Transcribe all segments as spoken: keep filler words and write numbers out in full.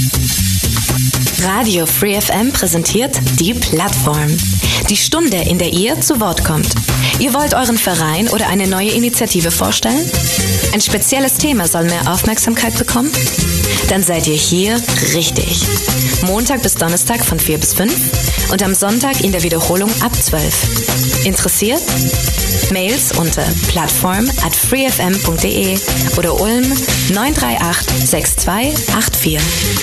Radio Free F M präsentiert die Plattform. Die Stunde, in der ihr zu Wort kommt. Ihr wollt euren Verein oder eine neue Initiative vorstellen? Ein spezielles Thema soll mehr Aufmerksamkeit bekommen? Dann seid ihr hier richtig. Montag bis Donnerstag von vier bis fünf und am Sonntag in der Wiederholung ab zwölf. Interessiert? Mails unter plattform at freefm punkt de oder Ulm neun drei acht sechs zwei acht vier.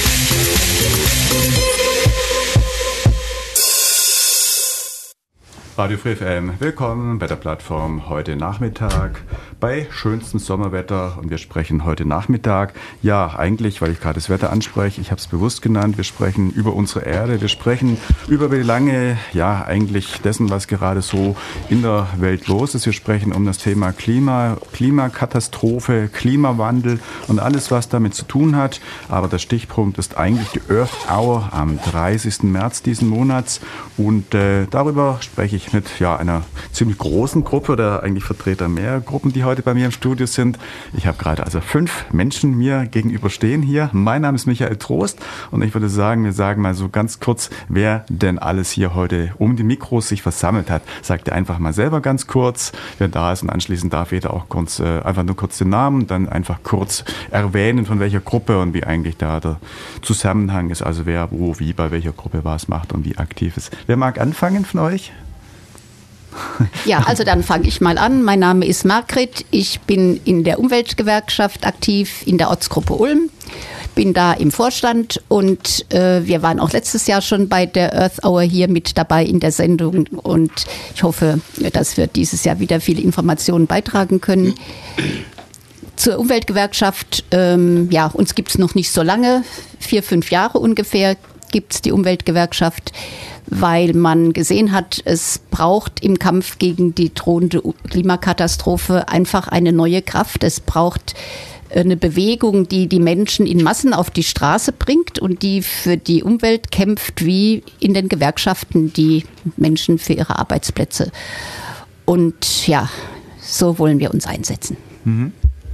Radio Free F M, willkommen bei der Plattform heute Nachmittag bei schönstem Sommerwetter und wir sprechen heute Nachmittag, ja eigentlich, weil ich gerade das Wetter anspreche, ich habe es bewusst genannt, wir sprechen über unsere Erde, wir sprechen über die Belange, ja eigentlich dessen, was gerade so in der Welt los ist, wir sprechen um das Thema Klima, Klimakatastrophe, Klimawandel und alles, was damit zu tun hat, aber der Stichpunkt ist eigentlich die Earth Hour am dreißigsten März diesen Monats und äh, darüber spreche ich mit ja, einer ziemlich großen Gruppe oder eigentlich Vertreter mehr Gruppen, die heute bei mir im Studio sind. Ich habe gerade also fünf Menschen mir gegenüberstehen hier. Mein Name ist Michael Trost und ich würde sagen, wir sagen mal so ganz kurz, wer denn alles hier heute um die Mikros sich versammelt hat. Sagt ihr einfach mal selber ganz kurz, wer da ist und anschließend darf jeder auch kurz, äh, einfach nur kurz den Namen, dann einfach kurz erwähnen, von welcher Gruppe und wie eigentlich da der Zusammenhang ist, also wer wo, wie, bei welcher Gruppe was macht und wie aktiv ist. Wer mag anfangen von euch? Ja, also dann fange ich mal an. Mein Name ist Margret. Ich bin in der Umweltgewerkschaft aktiv, in der Ortsgruppe Ulm. Bin da im Vorstand und äh, wir waren auch letztes Jahr schon bei der Earth Hour hier mit dabei in der Sendung und ich hoffe, dass wir dieses Jahr wieder viele Informationen beitragen können. Zur Umweltgewerkschaft, ähm, ja, uns gibt es noch nicht so lange, vier, fünf Jahre ungefähr gibt es die Umweltgewerkschaft, weil man gesehen hat, es braucht im Kampf gegen die drohende Klimakatastrophe einfach eine neue Kraft. Es braucht eine Bewegung, die die Menschen in Massen auf die Straße bringt und die für die Umwelt kämpft, wie in den Gewerkschaften die Menschen für ihre Arbeitsplätze. Und ja, so wollen wir uns einsetzen. Mhm.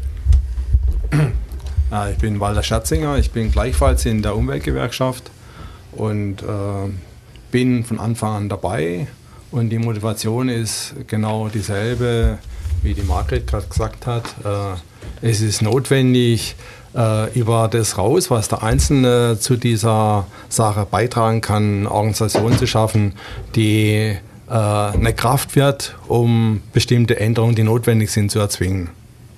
Ja, ich bin Walter Scherzinger, ich bin gleichfalls in der Umweltgewerkschaft und äh, bin von Anfang an dabei und die Motivation ist genau dieselbe, wie die Margret gerade gesagt hat. Äh, es ist notwendig, äh, über das raus, was der Einzelne zu dieser Sache beitragen kann, eine Organisation zu schaffen, die äh, eine Kraft wird, um bestimmte Änderungen, die notwendig sind, zu erzwingen.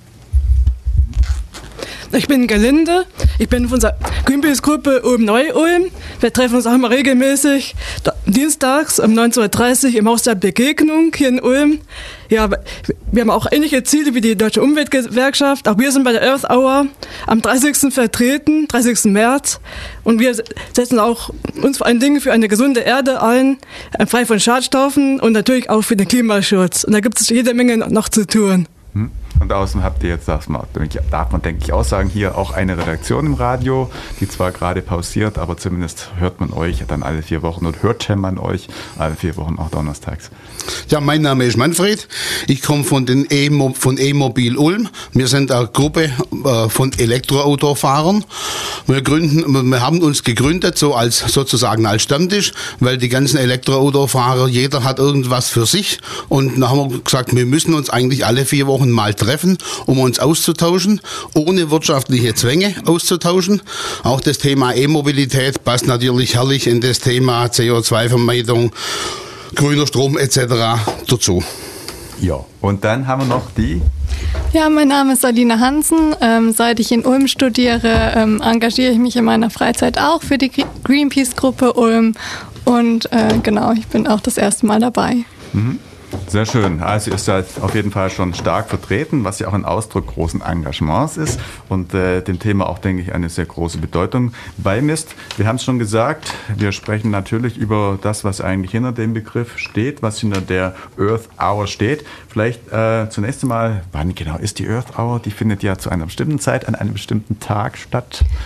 Ich bin Gelinde, ich bin von der Greenpeace-Gruppe Ulm-Neu-Ulm. Wir treffen uns auch immer regelmäßig dienstags um neunzehn Uhr dreißig im Haus der Begegnung hier in Ulm. Ja, wir haben auch ähnliche Ziele wie die Deutsche Umweltgewerkschaft. Auch wir sind bei der Earth Hour am dreißigsten vertreten, dreißigsten März. Und wir setzen auch uns vor allen Dingen für eine gesunde Erde ein, frei von Schadstoffen und natürlich auch für den Klimaschutz. Und da gibt es jede Menge noch zu tun. Und außen habt ihr jetzt, darf man, darf man denke ich auch sagen, hier auch eine Redaktion im Radio, die zwar gerade pausiert, aber zumindest hört man euch dann alle vier Wochen und hört man euch alle vier Wochen auch donnerstags. Ja, mein Name ist Manfred. Ich komme von den e von E-Mobil Ulm. Wir sind eine Gruppe äh, von Elektroautofahrern. Wir gründen, wir haben uns gegründet so als sozusagen als Stammtisch, weil die ganzen Elektroautofahrer, jeder hat irgendwas für sich und dann haben wir gesagt, wir müssen uns eigentlich alle vier Wochen mal treffen, um uns auszutauschen, ohne wirtschaftliche Zwänge auszutauschen. Auch das Thema E-Mobilität passt natürlich herrlich in das Thema C O zwei Vermeidung, grüner Strom et cetera dazu. Ja, und dann haben wir noch die... Ja, mein Name ist Alina Hansen. Ähm, seit ich in Ulm studiere, ähm, engagiere ich mich in meiner Freizeit auch für die Greenpeace-Gruppe Ulm. Und äh, genau, ich bin auch das erste Mal dabei. Mhm. Sehr schön. Also ihr seid auf jeden Fall schon stark vertreten, was ja auch ein Ausdruck großen Engagements ist und äh, dem Thema auch, denke ich, eine sehr große Bedeutung beimisst. Wir haben es schon gesagt, wir sprechen natürlich über das, was eigentlich hinter dem Begriff steht, was hinter der Earth Hour steht. Vielleicht äh, zunächst einmal, wann genau ist die Earth Hour? Die findet ja zu einer bestimmten Zeit an einem bestimmten Tag statt.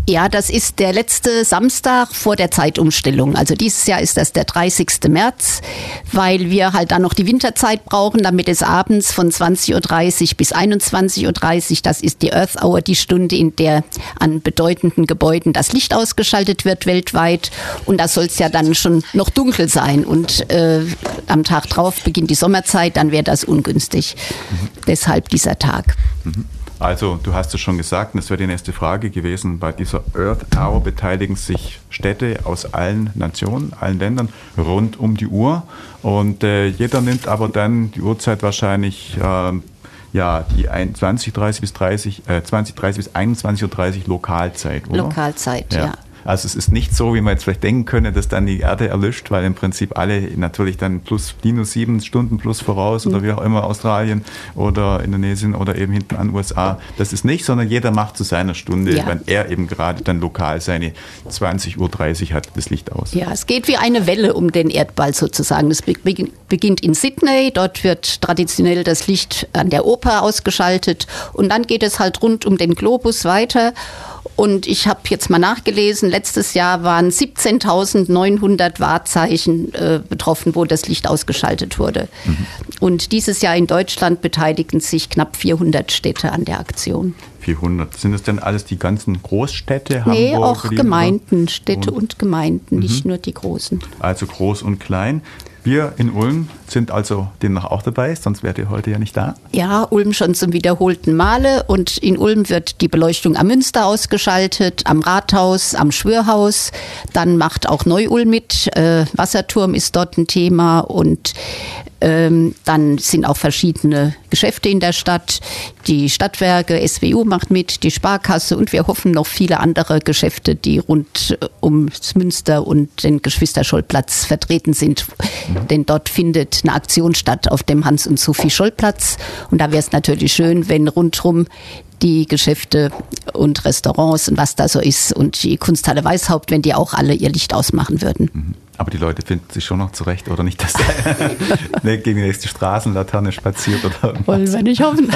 Ja, das ist der letzte Samstag vor der Zeitumstellung. Also dieses Jahr ist das der dreißigste März, weil wir halt dann noch die Winterzeit brauchen, damit es abends von zwanzig Uhr dreißig bis einundzwanzig Uhr dreißig, das ist die Earth Hour, die Stunde, in der an bedeutenden Gebäuden das Licht ausgeschaltet wird weltweit. Und da soll es ja dann schon noch dunkel sein. Und äh, am Tag drauf beginnt die Sommerzeit, dann wäre das ungünstig. Mhm. Deshalb dieser Tag. Mhm. Also, du hast es schon gesagt, und das wäre die nächste Frage gewesen, bei dieser Earth Hour beteiligen sich Städte aus allen Nationen, allen Ländern rund um die Uhr und äh, jeder nimmt aber dann die Uhrzeit wahrscheinlich, äh, ja, die zwanzig Uhr dreißig bis dreißig, äh, zwanzig Uhr dreißig bis einundzwanzig Uhr dreißig Lokalzeit, oder? Lokalzeit, ja. ja. Also es ist nicht so, wie man jetzt vielleicht denken könnte, dass dann die Erde erlischt, weil im Prinzip alle natürlich dann plus minus sieben Stunden plus voraus oder wie auch immer Australien oder Indonesien oder eben hinten an U S A. Das ist nicht, sondern jeder macht zu seiner Stunde, ja. wenn er eben gerade dann lokal seine zwanzig Uhr dreißig hat, das Licht aus. Ja, es geht wie eine Welle um den Erdball sozusagen. Es beginnt in Sydney, dort wird traditionell das Licht an der Oper ausgeschaltet und dann geht es halt rund um den Globus weiter. Und ich habe jetzt mal nachgelesen, letztes Jahr waren siebzehntausendneunhundert Wahrzeichen äh, betroffen, wo das Licht ausgeschaltet wurde. Mhm. Und dieses Jahr in Deutschland beteiligen sich knapp vierhundert Städte an der Aktion. vierhundert. Sind das denn alles die ganzen Großstädte? Nee, Hamburg, auch Gemeinden, Städte und, und Gemeinden, mhm. nicht nur die großen. Also groß und klein. Wir in Ulm sind also demnach auch dabei, sonst wärt ihr heute ja nicht da. Ja, Ulm schon zum wiederholten Male und in Ulm wird die Beleuchtung am Münster ausgeschaltet, am Rathaus, am Schwörhaus. Dann macht auch Neu-Ulm mit, äh, Wasserturm ist dort ein Thema und ähm, dann sind auch verschiedene Geschäfte in der Stadt. Die Stadtwerke, S W U macht mit, die Sparkasse und wir hoffen noch viele andere Geschäfte, die rund ums Münster und den Geschwister-Scholl-Platz vertreten sind. Mhm. Denn dort findet eine Aktion statt auf dem Hans- und Sophie-Scholl-Platz. Und da wäre es natürlich schön, wenn rundherum die Geschäfte und Restaurants und was da so ist und die Kunsthalle Weishaupt, wenn die auch alle ihr Licht ausmachen würden. Mhm. Aber die Leute finden sich schon noch zurecht, oder nicht, dass der gegen die nächste Straßenlaterne spaziert oder irgendwas. Wollen wir nicht hoffen.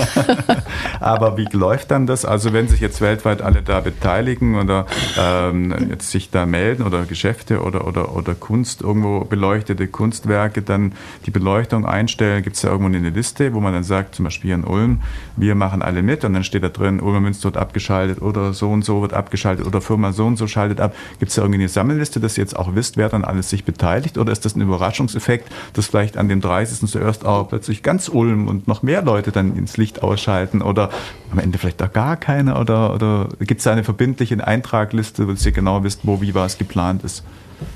Aber wie läuft dann das? Also wenn sich jetzt weltweit alle da beteiligen oder ähm, jetzt sich da melden oder Geschäfte oder, oder, oder Kunst, irgendwo beleuchtete Kunstwerke, dann die Beleuchtung einstellen, gibt es da irgendwo eine Liste, wo man dann sagt, zum Beispiel hier in Ulm, wir machen alle mit und dann steht da drin, Ulmer Münster wird abgeschaltet oder so und so wird abgeschaltet oder Firma so und so schaltet ab. Gibt es da irgendwie eine Sammelliste, dass ihr jetzt auch wisst, wer dann alles sich beteiligt, oder ist das ein Überraschungseffekt, dass vielleicht an dem dreißigsten zur Earth Hour plötzlich ganz Ulm und noch mehr Leute dann ins Licht ausschalten oder am Ende vielleicht da gar keine oder, oder gibt es da eine verbindliche Eintragliste, dass ihr genau wisst, wo wie was geplant ist?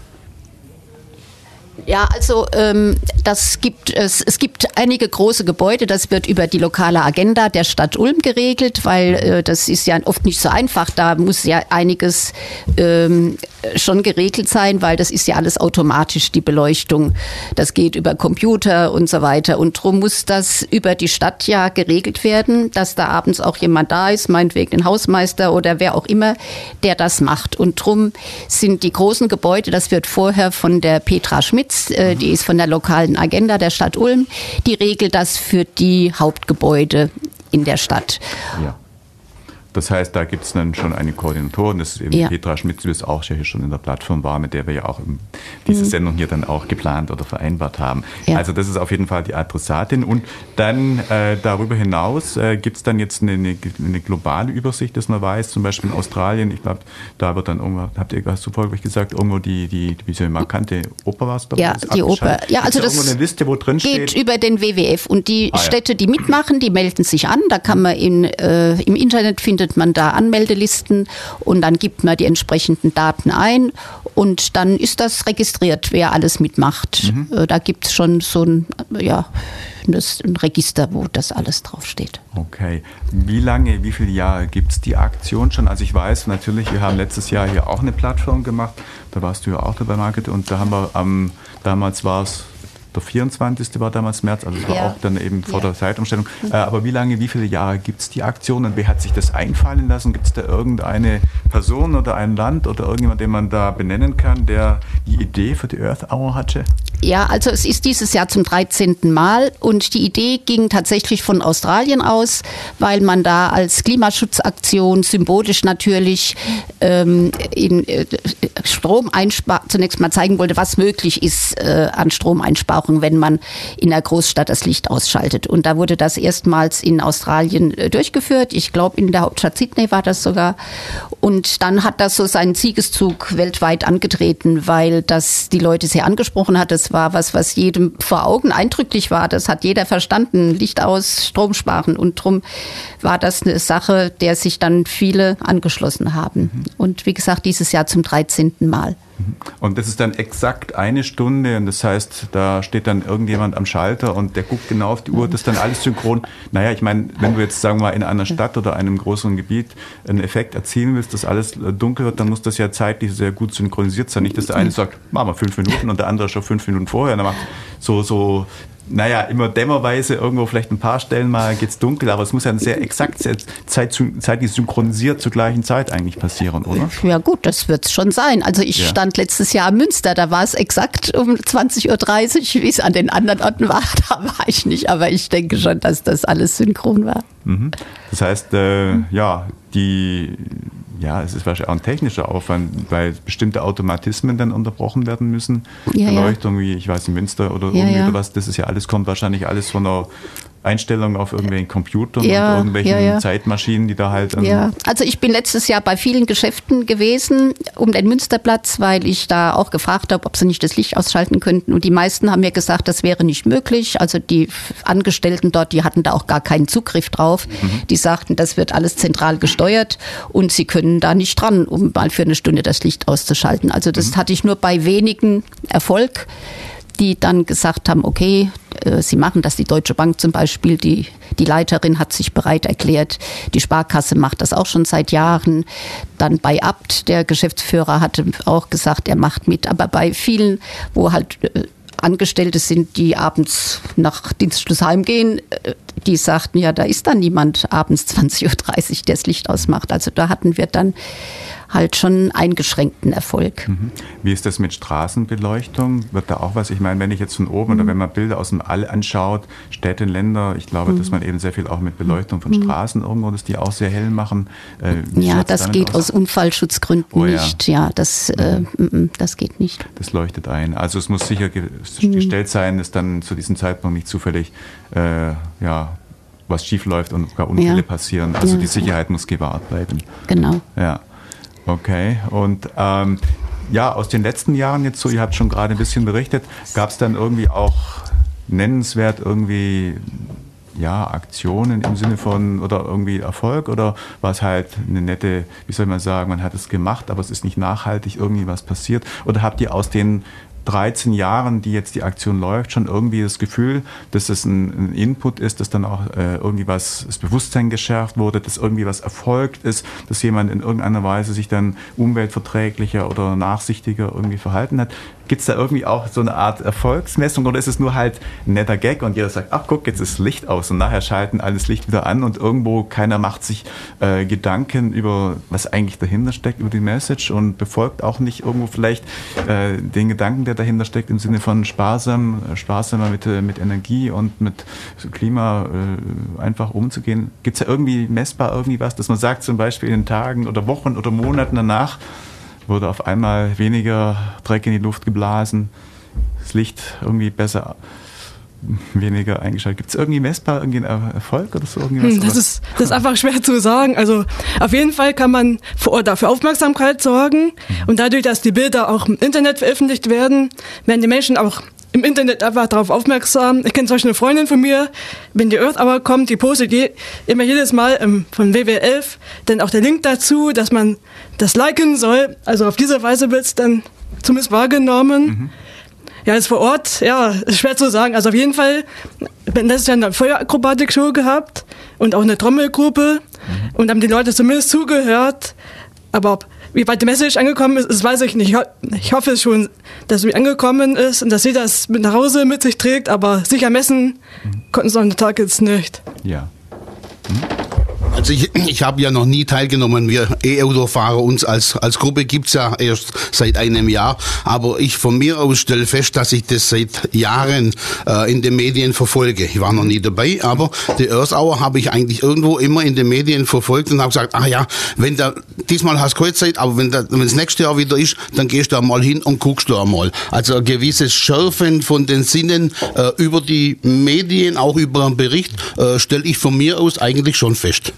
Ja, also ähm, das gibt es, es gibt einige große Gebäude, das wird über die lokale Agenda der Stadt Ulm geregelt, weil äh, das ist ja oft nicht so einfach, da muss ja einiges ähm, schon geregelt sein, weil das ist ja alles automatisch, die Beleuchtung, das geht über Computer und so weiter und drum muss das über die Stadt ja geregelt werden, dass da abends auch jemand da ist, meinetwegen ein Hausmeister oder wer auch immer, der das macht und drum sind die großen Gebäude, das wird vorher von der Petra Schmitz, die ist von der lokalen Agenda der Stadt Ulm, die regelt das für die Hauptgebäude in der Stadt. Ja. Das heißt, da gibt es dann schon eine Koordinatorin, das ist eben ja. Petra Schmitz, die auch hier schon in der Plattform war, mit der wir ja auch diese mhm. Sendung hier dann auch geplant oder vereinbart haben. Ja. Also das ist auf jeden Fall die Adressatin. Und dann äh, darüber hinaus äh, gibt es dann jetzt eine, eine, eine globale Übersicht, dass man weiß, zum Beispiel in Australien, ich glaube, da wird dann irgendwo, habt ihr, hast du vorhin gesagt, irgendwo die, die, die, die markante Oper war es? Ja, die Oper. Ja, also das irgendwo eine Liste, wo drin geht steht? Über den W W F und die ah, Städte, ja. die mitmachen, die melden sich an, da kann man in, äh, im Internet findet man da Anmeldelisten und dann gibt man die entsprechenden Daten ein und dann ist das registriert, wer alles mitmacht. Mhm. Da gibt es schon so ein, ja, ein Register, wo das alles draufsteht. Okay. Wie lange, wie viele Jahre gibt es die Aktion schon? Also ich weiß natürlich, wir haben letztes Jahr hier auch eine Plattform gemacht, da warst du ja auch dabei, Margit, und da haben wir, ähm, damals war es der vierundzwanzigste war damals März, also es war ja. auch dann eben vor ja. der Zeitumstellung. Mhm. Äh, aber wie lange, wie viele Jahre gibt es die Aktion und wer hat sich das einfallen lassen? Gibt es da irgendeine Person oder ein Land oder irgendjemand, den man da benennen kann, der die Idee für die Earth Hour hatte? Ja, also es ist dieses Jahr zum dreizehnten Mal und die Idee ging tatsächlich von Australien aus, weil man da als Klimaschutzaktion symbolisch natürlich ähm, in äh, Stromeinspar zunächst mal zeigen wollte, was möglich ist äh, an Stromeinsparung, wenn man in der Großstadt das Licht ausschaltet. Und da wurde das erstmals in Australien äh, durchgeführt. Ich glaube, in der Hauptstadt Sydney war das sogar. Und dann hat das so seinen Siegeszug weltweit angetreten, weil das die Leute sehr angesprochen hat. Das war was, was jedem vor Augen eindrücklich war. Das hat jeder verstanden. Licht aus, Strom sparen. Und drum war das eine Sache, der sich dann viele angeschlossen haben. Mhm. Und wie gesagt, dieses Jahr zum dreizehnten Mal. Und das ist dann exakt eine Stunde und das heißt, da steht dann irgendjemand am Schalter und der guckt genau auf die Uhr, das ist dann alles synchron. Naja, ich meine, wenn du jetzt, sagen wir mal, in einer Stadt oder einem größeren Gebiet einen Effekt erzielen willst, dass alles dunkel wird, dann muss das ja zeitlich sehr gut synchronisiert sein. Nicht, dass der eine sagt, machen wir fünf Minuten und der andere schon fünf Minuten vorher. Und dann macht so, so, naja, immer dämmerweise, irgendwo vielleicht ein paar Stellen mal geht's dunkel, aber es muss ja sehr exakt Zeit, zeitlich synchronisiert zur gleichen Zeit eigentlich passieren, oder? Ja gut, das wird's schon sein. Also ich ja. stand letztes Jahr in Münster, da war es exakt um zwanzig Uhr dreißig, wie es an den anderen Orten war, da war ich nicht, aber ich denke schon, dass das alles synchron war. Mhm. Das heißt, äh, ja, die... Ja, es ist wahrscheinlich auch ein technischer Aufwand, weil bestimmte Automatismen dann unterbrochen werden müssen. Ja, Beleuchtung, ja. wie ich weiß, in Münster oder ja, irgendwie ja. oder was, das ist ja alles, kommt wahrscheinlich alles von der Einstellung auf irgendwelchen Computern ja, und irgendwelchen ja, ja. Zeitmaschinen, die da halt... Ähm ja, also ich bin letztes Jahr bei vielen Geschäften gewesen um den Münsterplatz, weil ich da auch gefragt habe, ob sie nicht das Licht ausschalten könnten. Und die meisten haben mir gesagt, das wäre nicht möglich. Also die Angestellten dort, die hatten da auch gar keinen Zugriff drauf. Mhm. Die sagten, das wird alles zentral gesteuert und sie können da nicht dran, um mal für eine Stunde das Licht auszuschalten. Also das mhm. hatte ich nur bei wenigen Erfolg, die dann gesagt haben, okay, äh, sie machen das. Die Deutsche Bank zum Beispiel, die, die Leiterin hat sich bereit erklärt. Die Sparkasse macht das auch schon seit Jahren. Dann bei Abt, der Geschäftsführer, hatte auch gesagt, er macht mit. Aber bei vielen, wo halt äh, Angestellte sind, die abends nach Dienstschluss heimgehen, äh, die sagten, ja, da ist dann niemand abends zwanzig Uhr dreißig, der das Licht ausmacht. Also da hatten wir dann halt schon eingeschränkten Erfolg. Mhm. Wie ist das mit Straßenbeleuchtung? Wird da auch was? Ich meine, wenn ich jetzt von oben mhm. oder wenn man Bilder aus dem All anschaut, Städte, Länder, ich glaube, mhm. dass man eben sehr viel auch mit Beleuchtung von mhm. Straßen irgendwo, dass die auch sehr hell machen. Äh, ja, das geht aus? aus Unfallschutzgründen oh, ja. nicht. Ja, das, mhm. äh, das geht nicht. Das leuchtet ein. Also es muss sichergestellt mhm. sein, dass dann zu diesem Zeitpunkt nicht zufällig äh, ja, was schief läuft und gar Unfälle ja. passieren. Also ja. die Sicherheit muss gewahrt bleiben. Genau. Ja. Okay, und ähm, ja, aus den letzten Jahren jetzt so, ihr habt schon gerade ein bisschen berichtet, gab es dann irgendwie auch nennenswert irgendwie ja, Aktionen im Sinne von oder irgendwie Erfolg oder war es halt eine nette, wie soll man sagen, man hat es gemacht, aber es ist nicht nachhaltig irgendwie was passiert? Oder habt ihr aus den dreizehn Jahren, die jetzt die Aktion läuft, schon irgendwie das Gefühl, dass es ein, ein Input ist, dass dann auch äh, irgendwie was, das Bewusstsein geschärft wurde, dass irgendwie was erfolgt ist, dass jemand in irgendeiner Weise sich dann umweltverträglicher oder nachsichtiger irgendwie verhalten hat? Gibt es da irgendwie auch so eine Art Erfolgsmessung oder ist es nur halt ein netter Gag und jeder sagt, ach guck, jetzt ist Licht aus und nachher schalten alles Licht wieder an und irgendwo keiner macht sich äh, Gedanken über, was eigentlich dahinter steckt, über die Message und befolgt auch nicht irgendwo vielleicht äh, den Gedanken, der dahinter steckt im Sinne von sparsam, sparsamer mit, mit Energie und mit Klima äh, einfach umzugehen. Gibt es da irgendwie messbar irgendwie was, dass man sagt zum Beispiel in Tagen oder Wochen oder Monaten danach wurde auf einmal weniger Dreck in die Luft geblasen, das Licht irgendwie besser, weniger eingeschaltet. Gibt es irgendwie messbar irgendwie einen Erfolg oder so? Hm, das, ist, das ist einfach schwer zu sagen. Also auf jeden Fall kann man vor Ort dafür Aufmerksamkeit sorgen und dadurch, dass die Bilder auch im Internet veröffentlicht werden, werden die Menschen auch im Internet einfach darauf aufmerksam. Ich kenne zum Beispiel eine Freundin von mir, wenn die Earth Hour kommt, die postet je, immer jedes Mal ähm, von W W elf dann auch der Link dazu, dass man das liken soll. Also auf diese Weise wird es dann zumindest wahrgenommen. Mhm. Ja, ist vor Ort, ja, ist schwer zu sagen. Also auf jeden Fall, letztes Jahr eine Feuerakrobatik-Show gehabt und auch eine Trommelgruppe mhm. und haben die Leute zumindest zugehört. Aber ob, wie weit die Message angekommen ist, das weiß ich nicht. Ich hoffe es schon, dass sie angekommen ist und dass sie das mit nach Hause mit sich trägt, aber sicher messen mhm. konnten sie an den Tag jetzt nicht. Ja. Mhm. Also ich, ich habe ja noch nie teilgenommen. Wir E-Autofahrer, uns als, als Gruppe gibt's ja erst seit einem Jahr. Aber ich von mir aus stelle fest, dass ich das seit Jahren äh, in den Medien verfolge. Ich war noch nie dabei, aber die Earth-Hour habe ich eigentlich irgendwo immer in den Medien verfolgt und habe gesagt, ah ja, wenn da, diesmal hast du keine Zeit, aber wenn es nächstes Jahr wieder ist, dann gehst du da mal hin und guckst da mal. Also ein gewisses Schärfen von den Sinnen äh, über die Medien, auch über einen Bericht, äh, stelle ich von mir aus eigentlich schon fest.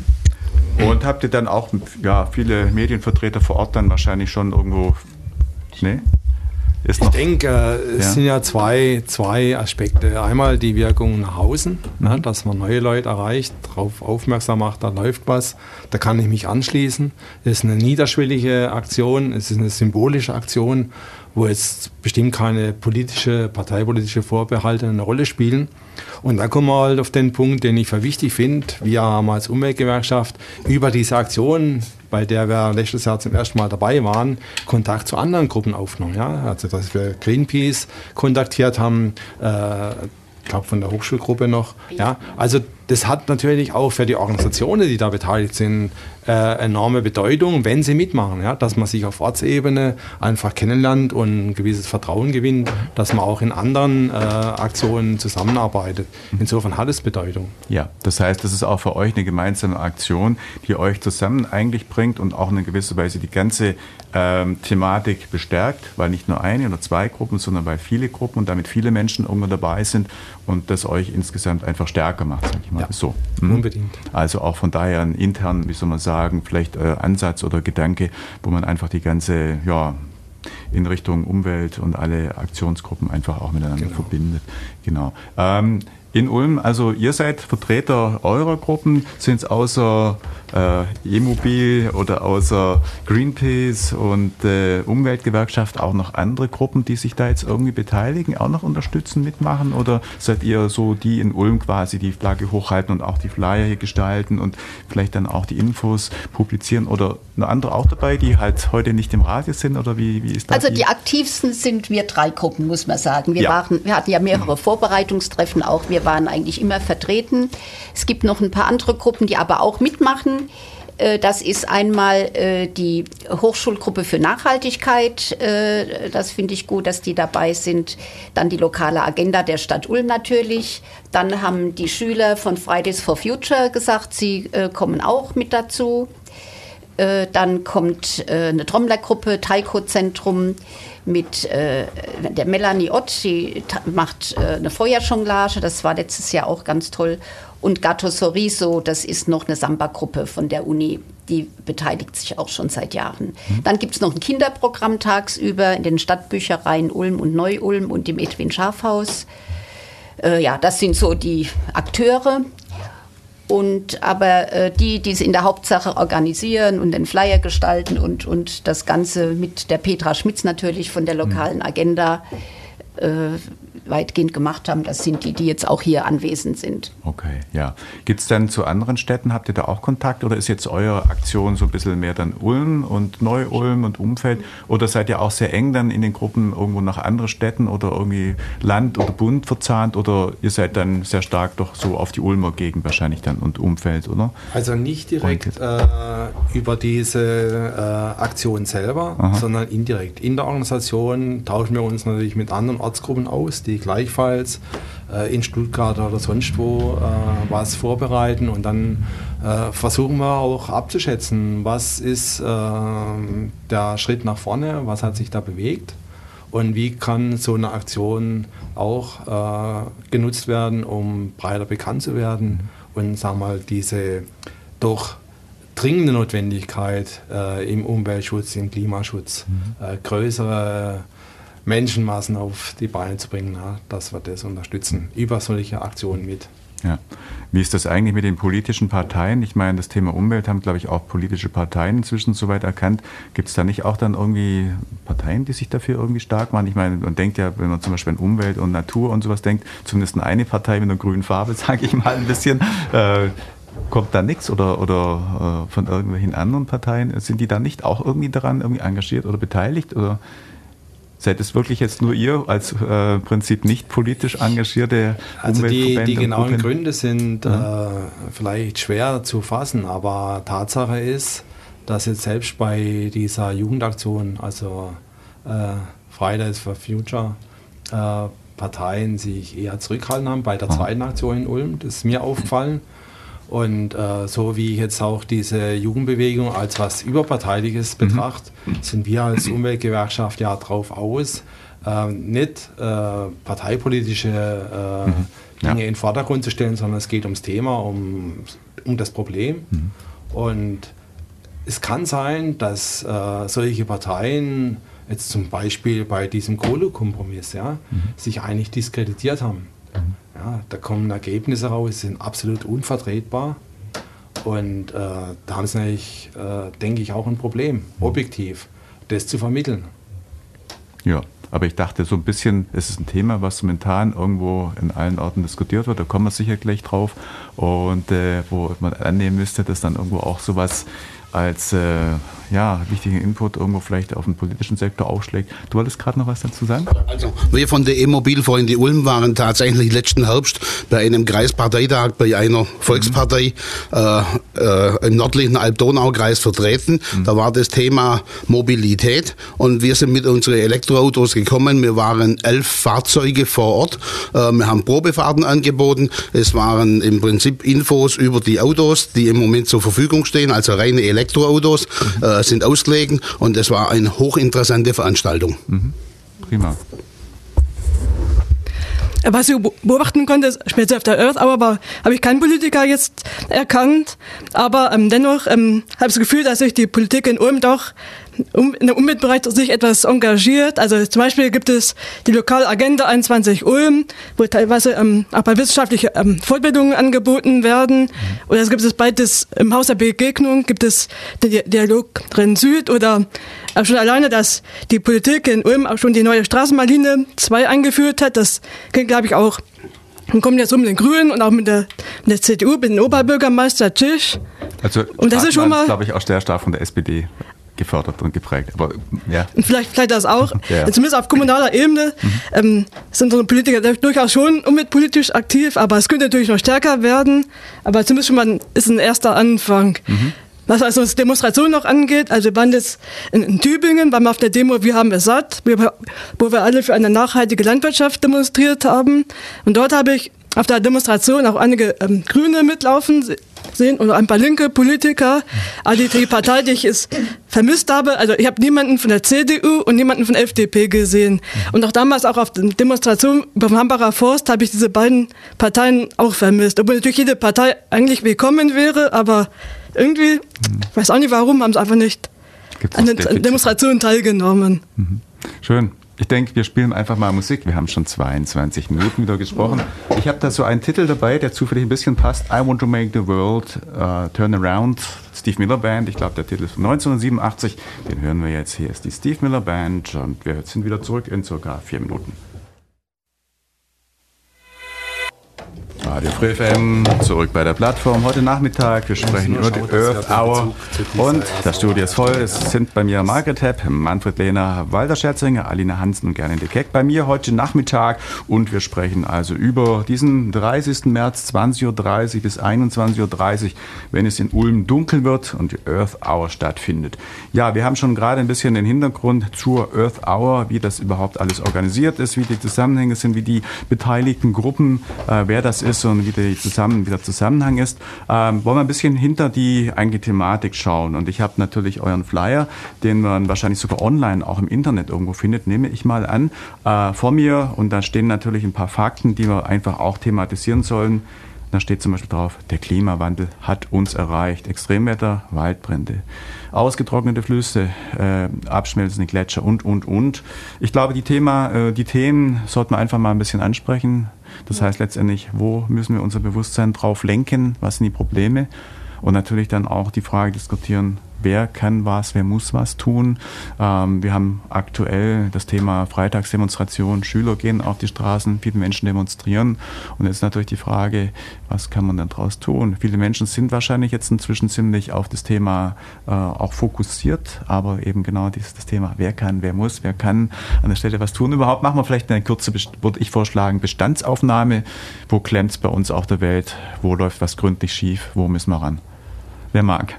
Mhm. Und habt ihr dann auch ja, viele Medienvertreter vor Ort dann wahrscheinlich schon irgendwo, ne? Ist ich noch, denke, es ja. sind ja zwei, zwei Aspekte. Einmal die Wirkung nach außen, mhm. ne, dass man neue Leute erreicht, darauf aufmerksam macht, da läuft was, da kann ich mich anschließen. Das ist eine niederschwellige Aktion, es ist eine symbolische Aktion, wo jetzt bestimmt keine politische, parteipolitische Vorbehalte eine Rolle spielen. Und dann kommen wir halt auf den Punkt, den ich für wichtig finde. Wir haben als Umweltgewerkschaft über diese Aktion, bei der wir letztes Jahr zum ersten Mal dabei waren, Kontakt zu anderen Gruppen aufgenommen. Ja? Also dass wir Greenpeace kontaktiert haben, äh, ich glaube von der Hochschulgruppe noch. Ja? Also das hat natürlich auch für die Organisationen, die da beteiligt sind, äh, enorme Bedeutung, wenn sie mitmachen. Ja? Dass man sich auf Ortsebene einfach kennenlernt und ein gewisses Vertrauen gewinnt, dass man auch in anderen äh, Aktionen zusammenarbeitet. Insofern hat es Bedeutung. Ja, das heißt, das ist auch für euch eine gemeinsame Aktion, die euch zusammen eigentlich bringt und auch in gewisser Weise die ganze ähm, Thematik bestärkt, weil nicht nur eine oder zwei Gruppen, sondern weil viele Gruppen und damit viele Menschen irgendwo dabei sind und das euch insgesamt einfach stärker macht, sag ich mal. Ja, so. Hm? Unbedingt. Also auch von daher ein intern, wie soll man sagen, vielleicht äh, Ansatz oder Gedanke, wo man einfach die ganze, ja, in Richtung Umwelt und alle Aktionsgruppen einfach auch miteinander genau. verbindet. Genau. Ähm, in Ulm, also ihr seid Vertreter eurer Gruppen, sind es außer äh, E-Mobil oder außer Greenpeace und äh, Umweltgewerkschaft auch noch andere Gruppen, die sich da jetzt irgendwie beteiligen, auch noch unterstützen, mitmachen? Oder seid ihr so die in Ulm quasi die Flagge hochhalten und auch die Flyer hier gestalten und vielleicht dann auch die Infos publizieren? Oder eine andere auch dabei, die halt heute nicht im Radio sind? Oder wie, wie ist das? Also die, die aktivsten sind wir drei Gruppen, muss man sagen. Wir, ja. waren, wir hatten ja mehrere Vorbereitungstreffen auch. Wir waren eigentlich immer vertreten. Es gibt noch ein paar andere Gruppen, die aber auch mitmachen. Das ist einmal die Hochschulgruppe für Nachhaltigkeit. Das finde ich gut, dass die dabei sind. Dann die lokale Agenda der Stadt Ulm natürlich. Dann haben die Schüler von Fridays for Future gesagt, sie kommen auch mit dazu. Dann kommt eine Trommlergruppe, Taiko-Zentrum, mit äh, der Melanie Ott, die macht äh, eine Feuerjonglage, das war letztes Jahr auch ganz toll. Und Gato Sorriso, das ist noch eine Samba-Gruppe von der Uni, die beteiligt sich auch schon seit Jahren. Mhm. Dann gibt es noch ein Kinderprogramm tagsüber in den Stadtbüchereien Ulm und Neu-Ulm und im Edwin Schafhaus. Äh, ja, das sind so die Akteure. Und aber äh, die, die es in der Hauptsache organisieren und den Flyer gestalten und, und das Ganze mit der Petra Schmitz natürlich von der lokalen Agenda äh, weitgehend gemacht haben, das sind die, die jetzt auch hier anwesend sind. Okay, ja. Gibt es dann zu anderen Städten, habt ihr da auch Kontakt oder ist jetzt eure Aktion so ein bisschen mehr dann Ulm und Neu-Ulm und Umfeld oder seid ihr auch sehr eng dann in den Gruppen irgendwo nach anderen Städten oder irgendwie Land oder Bund verzahnt oder ihr seid dann sehr stark doch so auf die Ulmer Gegend wahrscheinlich dann und Umfeld, oder? Also nicht direkt äh, über diese äh, Aktion selber, Aha. sondern indirekt. In der Organisation tauschen wir uns natürlich mit anderen Ortsgruppen aus, die gleichfalls äh, in Stuttgart oder sonst wo äh, was vorbereiten und dann äh, versuchen wir auch abzuschätzen, was ist äh, der Schritt nach vorne, was hat sich da bewegt und wie kann so eine Aktion auch äh, genutzt werden, um breiter bekannt zu werden und sagen wir mal diese doch dringende Notwendigkeit äh, im Umweltschutz, im Klimaschutz, mhm. äh, größere Menschenmassen auf die Beine zu bringen, ja, dass wir das unterstützen, über solche Aktionen mit. Ja. Wie ist das eigentlich mit den politischen Parteien? Ich meine, das Thema Umwelt haben, glaube ich, auch politische Parteien inzwischen soweit erkannt. Gibt es da nicht auch dann irgendwie Parteien, die sich dafür irgendwie stark machen? Ich meine, man denkt ja, wenn man zum Beispiel an Umwelt und Natur und sowas denkt, zumindest eine Partei mit einer grünen Farbe, sage ich mal ein bisschen, äh, kommt da nichts oder, oder äh, von irgendwelchen anderen Parteien, sind die da nicht auch irgendwie daran irgendwie engagiert oder beteiligt? Oder Seid es wirklich jetzt nur ihr als äh, Prinzip nicht politisch engagierte Also die, die genauen Gruppen? Gründe sind ja. äh, vielleicht schwer zu fassen, aber Tatsache ist, dass jetzt selbst bei dieser Jugendaktion, also äh, Fridays for Future, äh, Parteien sich eher zurückgehalten haben bei der Aha. zweiten Aktion in Ulm. Das ist mir aufgefallen. Und äh, so wie ich jetzt auch diese Jugendbewegung als was Überparteiliches mhm. betrachte, sind wir als Umweltgewerkschaft ja drauf aus, äh, nicht äh, parteipolitische äh, mhm. ja. Dinge in den Vordergrund zu stellen, sondern es geht ums Thema, um, um das Problem. Mhm. Und es kann sein, dass äh, solche Parteien jetzt zum Beispiel bei diesem Kohlekompromiss ja, mhm. sich eigentlich diskreditiert haben. Mhm. Ja, da kommen Ergebnisse raus, die sind absolut unvertretbar. Und äh, da haben sie natürlich, äh, denke ich, auch ein Problem, objektiv, das zu vermitteln. Ja, aber ich dachte so ein bisschen, es ist ein Thema, was momentan irgendwo in allen Orten diskutiert wird, da kommen wir sicher gleich drauf. Und äh, wo man annehmen müsste, dass dann irgendwo auch sowas als äh, ja, wichtigen Input irgendwo vielleicht auf den politischen Sektor aufschlägt. Du wolltest gerade noch was dazu sagen? Also wir von der E-Mobil-Freunde Ulm waren tatsächlich letzten Herbst bei einem Kreisparteitag bei einer Volkspartei mhm. äh, äh, im nördlichen Alb-Donau-Kreis vertreten. Mhm. Da war das Thema Mobilität und wir sind mit unseren Elektroautos gekommen. Wir waren elf Fahrzeuge vor Ort. Äh, wir haben Probefahrten angeboten. Es waren im Prinzip Infos über die Autos, die im Moment zur Verfügung stehen, also reine Elektroautos. Elektroautos äh, sind ausgelegen und es war eine hochinteressante Veranstaltung. Mhm. Prima. Was ich beobachten konnte, speziell auf der Earth Hour, habe ich keinen Politiker jetzt erkannt, aber ähm, dennoch ähm, habe ich das Gefühl, dass sich die Politik in Ulm doch um, in der Umweltbereich sich etwas engagiert. Also zum Beispiel gibt es die Lokalagenda einundzwanzig Ulm, wo teilweise ähm, auch bei wissenschaftliche ähm, Fortbildungen angeboten werden. Mhm. Oder es gibt es beides im Haus der Begegnung, gibt es den Dialog Renn Süd oder auch schon alleine, dass die Politik in Ulm auch schon die neue Straßenbahnlinie zwei eingeführt hat. Das ging, glaube ich, auch. Und kommen jetzt um den Grünen und auch mit der, mit der C D U, mit dem Oberbürgermeister Tisch. Also und das ist schon mal, glaube ich, auch sehr stark von der S P D gefördert und geprägt. Aber, ja. Und vielleicht, vielleicht das auch. Ja. Zumindest auf kommunaler Ebene mhm. ähm, sind unsere Politiker durchaus schon umweltpolitisch aktiv, aber es könnte natürlich noch stärker werden. Aber zumindest schon mal ist ein erster Anfang. Mhm. Was also das Demonstration noch angeht, also wir waren jetzt in, in Tübingen, waren wir auf der Demo Wir haben es satt, wo wir alle für eine nachhaltige Landwirtschaft demonstriert haben. Und dort habe ich auf der Demonstration auch einige ähm, Grüne mitlaufen sehen und ein paar linke Politiker. Also die Partei, die ich es vermisst habe, also ich habe niemanden von der C D U und niemanden von der F D P gesehen. Und auch damals auch auf der Demonstration beim Hambacher Forst habe ich diese beiden Parteien auch vermisst. Obwohl natürlich jede Partei eigentlich willkommen wäre, aber irgendwie, ich weiß auch nicht warum, haben sie einfach nicht an den Demonstrationen teilgenommen. Mhm. Schön. Ich denke, wir spielen einfach mal Musik. Wir haben schon zweiundzwanzig Minuten wieder gesprochen. Ich habe da so einen Titel dabei, der zufällig ein bisschen passt. I Want to Make the World uh, Turn Around, Steve Miller Band. Ich glaube, der Titel ist von neunzehnhundertsiebenundachtzig. Den hören wir jetzt. Hier ist die Steve Miller Band und wir sind wieder zurück in circa vier Minuten. Radio Free F M, zurück bei der Plattform. Heute Nachmittag, wir sprechen über die Earth Hour und das Studio ist voll. Es sind bei mir Margret Hepp, Manfred Lehner, Walter Scherzinger, Alina Hansen und Gerlinde Keck bei mir heute Nachmittag und wir sprechen also über diesen dreißigsten März zwanzig Uhr dreißig bis einundzwanzig Uhr dreißig, wenn es in Ulm dunkel wird und die Earth Hour stattfindet. Ja, wir haben schon gerade ein bisschen den Hintergrund zur Earth Hour, wie das überhaupt alles organisiert ist, wie die Zusammenhänge sind, wie die beteiligten Gruppen, äh, wer das ist und wie, die zusammen, wie der Zusammenhang ist, ähm, wollen wir ein bisschen hinter die eigentliche Thematik schauen. Und ich habe natürlich euren Flyer, den man wahrscheinlich sogar online auch im Internet irgendwo findet, nehme ich mal an, äh, vor mir. Und da stehen natürlich ein paar Fakten, die wir einfach auch thematisieren sollen. Da steht zum Beispiel drauf, der Klimawandel hat uns erreicht. Extremwetter, Waldbrände, ausgetrocknete Flüsse, äh, abschmelzende Gletscher und, und, und. Ich glaube, die, Thema, äh, die Themen sollten wir einfach mal ein bisschen ansprechen. Das heißt letztendlich, wo müssen wir unser Bewusstsein drauf lenken? Was sind die Probleme? Und natürlich dann auch die Frage diskutieren, wer kann was, wer muss was tun. Ähm, wir haben aktuell das Thema Freitagsdemonstration, Schüler gehen auf die Straßen, viele Menschen demonstrieren und jetzt ist natürlich die Frage, was kann man denn daraus tun? Viele Menschen sind wahrscheinlich jetzt inzwischen ziemlich auf das Thema äh, auch fokussiert, aber eben genau dieses das Thema, wer kann, wer muss, wer kann an der Stelle was tun. Überhaupt machen wir vielleicht eine kurze, würde ich vorschlagen, Bestandsaufnahme. Wo klemmt es bei uns auf der Welt? Wo läuft was gründlich schief? Wo müssen wir ran? Wer mag?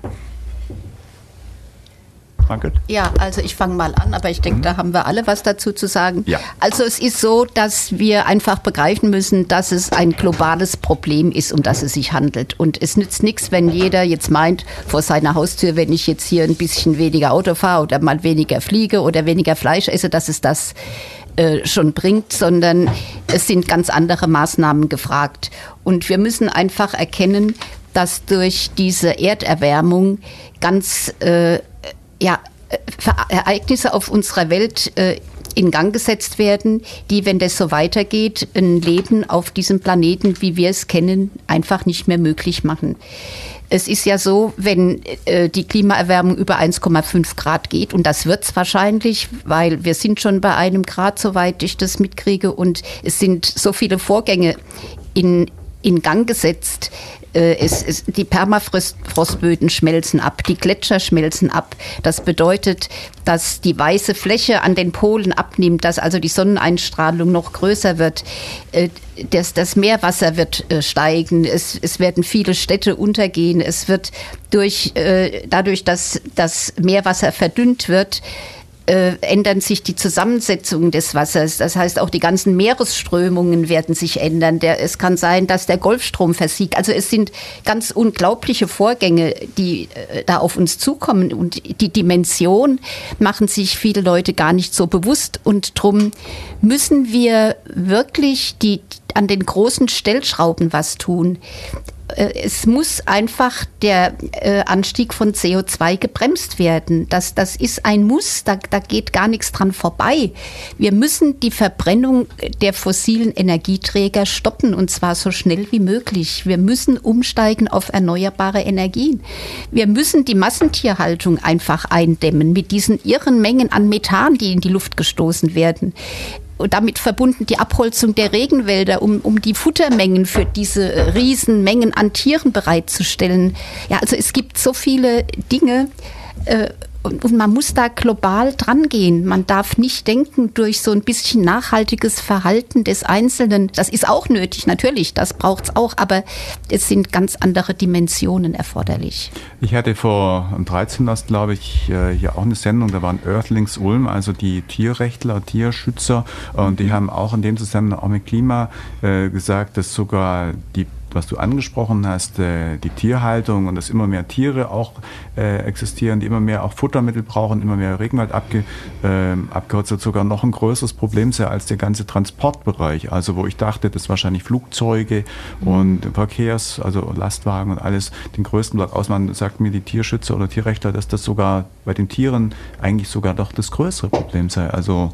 Danke. Ja, also ich fange mal an, aber ich denke, mhm. da haben wir alle was dazu zu sagen. Ja. Also es ist so, dass wir einfach begreifen müssen, dass es ein globales Problem ist, um das es sich handelt. Und es nützt nichts, wenn jeder jetzt meint, vor seiner Haustür, wenn ich jetzt hier ein bisschen weniger Auto fahre oder mal weniger fliege oder weniger Fleisch esse, dass es das äh, schon bringt, sondern es sind ganz andere Maßnahmen gefragt. Und wir müssen einfach erkennen, dass durch diese Erderwärmung ganz äh, ja, Ereignisse auf unserer Welt äh, in Gang gesetzt werden, die, wenn das so weitergeht, ein Leben auf diesem Planeten, wie wir es kennen, einfach nicht mehr möglich machen. Es ist ja so, wenn äh, die Klimaerwärmung über eins Komma fünf Grad geht, und das wird es wahrscheinlich, weil wir sind schon bei einem Grad, soweit ich das mitkriege, und es sind so viele Vorgänge in, in Gang gesetzt. Es, es, die Permafrostböden schmelzen ab, die Gletscher schmelzen ab. Das bedeutet, dass die weiße Fläche an den Polen abnimmt, dass also die Sonneneinstrahlung noch größer wird. Das, das Meerwasser wird steigen, es, es werden viele Städte untergehen. Es wird durch, dadurch, dass das Meerwasser verdünnt wird, Äh, ändern sich die Zusammensetzungen des Wassers. Das heißt, auch die ganzen Meeresströmungen werden sich ändern. Der, es kann sein, dass der Golfstrom versiegt. Also es sind ganz unglaubliche Vorgänge, die äh, da auf uns zukommen. Und die Dimension machen sich viele Leute gar nicht so bewusst. Und drum müssen wir wirklich die, an den großen Stellschrauben was tun. Es muss einfach der äh, Anstieg von C O zwei gebremst werden. Das, das ist ein Muss, da, da geht gar nichts dran vorbei. Wir müssen die Verbrennung der fossilen Energieträger stoppen, und zwar so schnell wie möglich. Wir müssen umsteigen auf erneuerbare Energien. Wir müssen die Massentierhaltung einfach eindämmen mit diesen irren Mengen an Methan, die in die Luft gestoßen werden. Und damit verbunden die Abholzung der Regenwälder, um, um die Futtermengen für diese Riesenmengen an Tieren bereitzustellen. Ja, also es gibt so viele Dinge, äh, und, und man muss da global dran gehen. Man darf nicht denken durch so ein bisschen nachhaltiges Verhalten des Einzelnen. Das ist auch nötig, natürlich, das braucht es auch, aber es sind ganz andere Dimensionen erforderlich. Ich hatte vor dreizehn, glaube ich, hier auch eine Sendung, da waren Earthlings Ulm, also die Tierrechtler, Tierschützer, und die haben auch in dem Zusammenhang auch mit Klima äh, gesagt, dass sogar die, was du angesprochen hast, äh, die Tierhaltung und dass immer mehr Tiere auch äh, existieren, die immer mehr auch Futtermittel brauchen, immer mehr Regenwald abge, äh, abgeholzt wird, sogar noch ein größeres Problem sei als der ganze Transportbereich. Also wo ich dachte, dass wahrscheinlich Flugzeuge mhm. und Verkehrs-, also Lastwagen und alles den größten Block ausmachen. Sagt mir die Tierschützer oder Tierrechtler, dass das sogar bei den Tieren eigentlich sogar doch das größere Problem sei. Also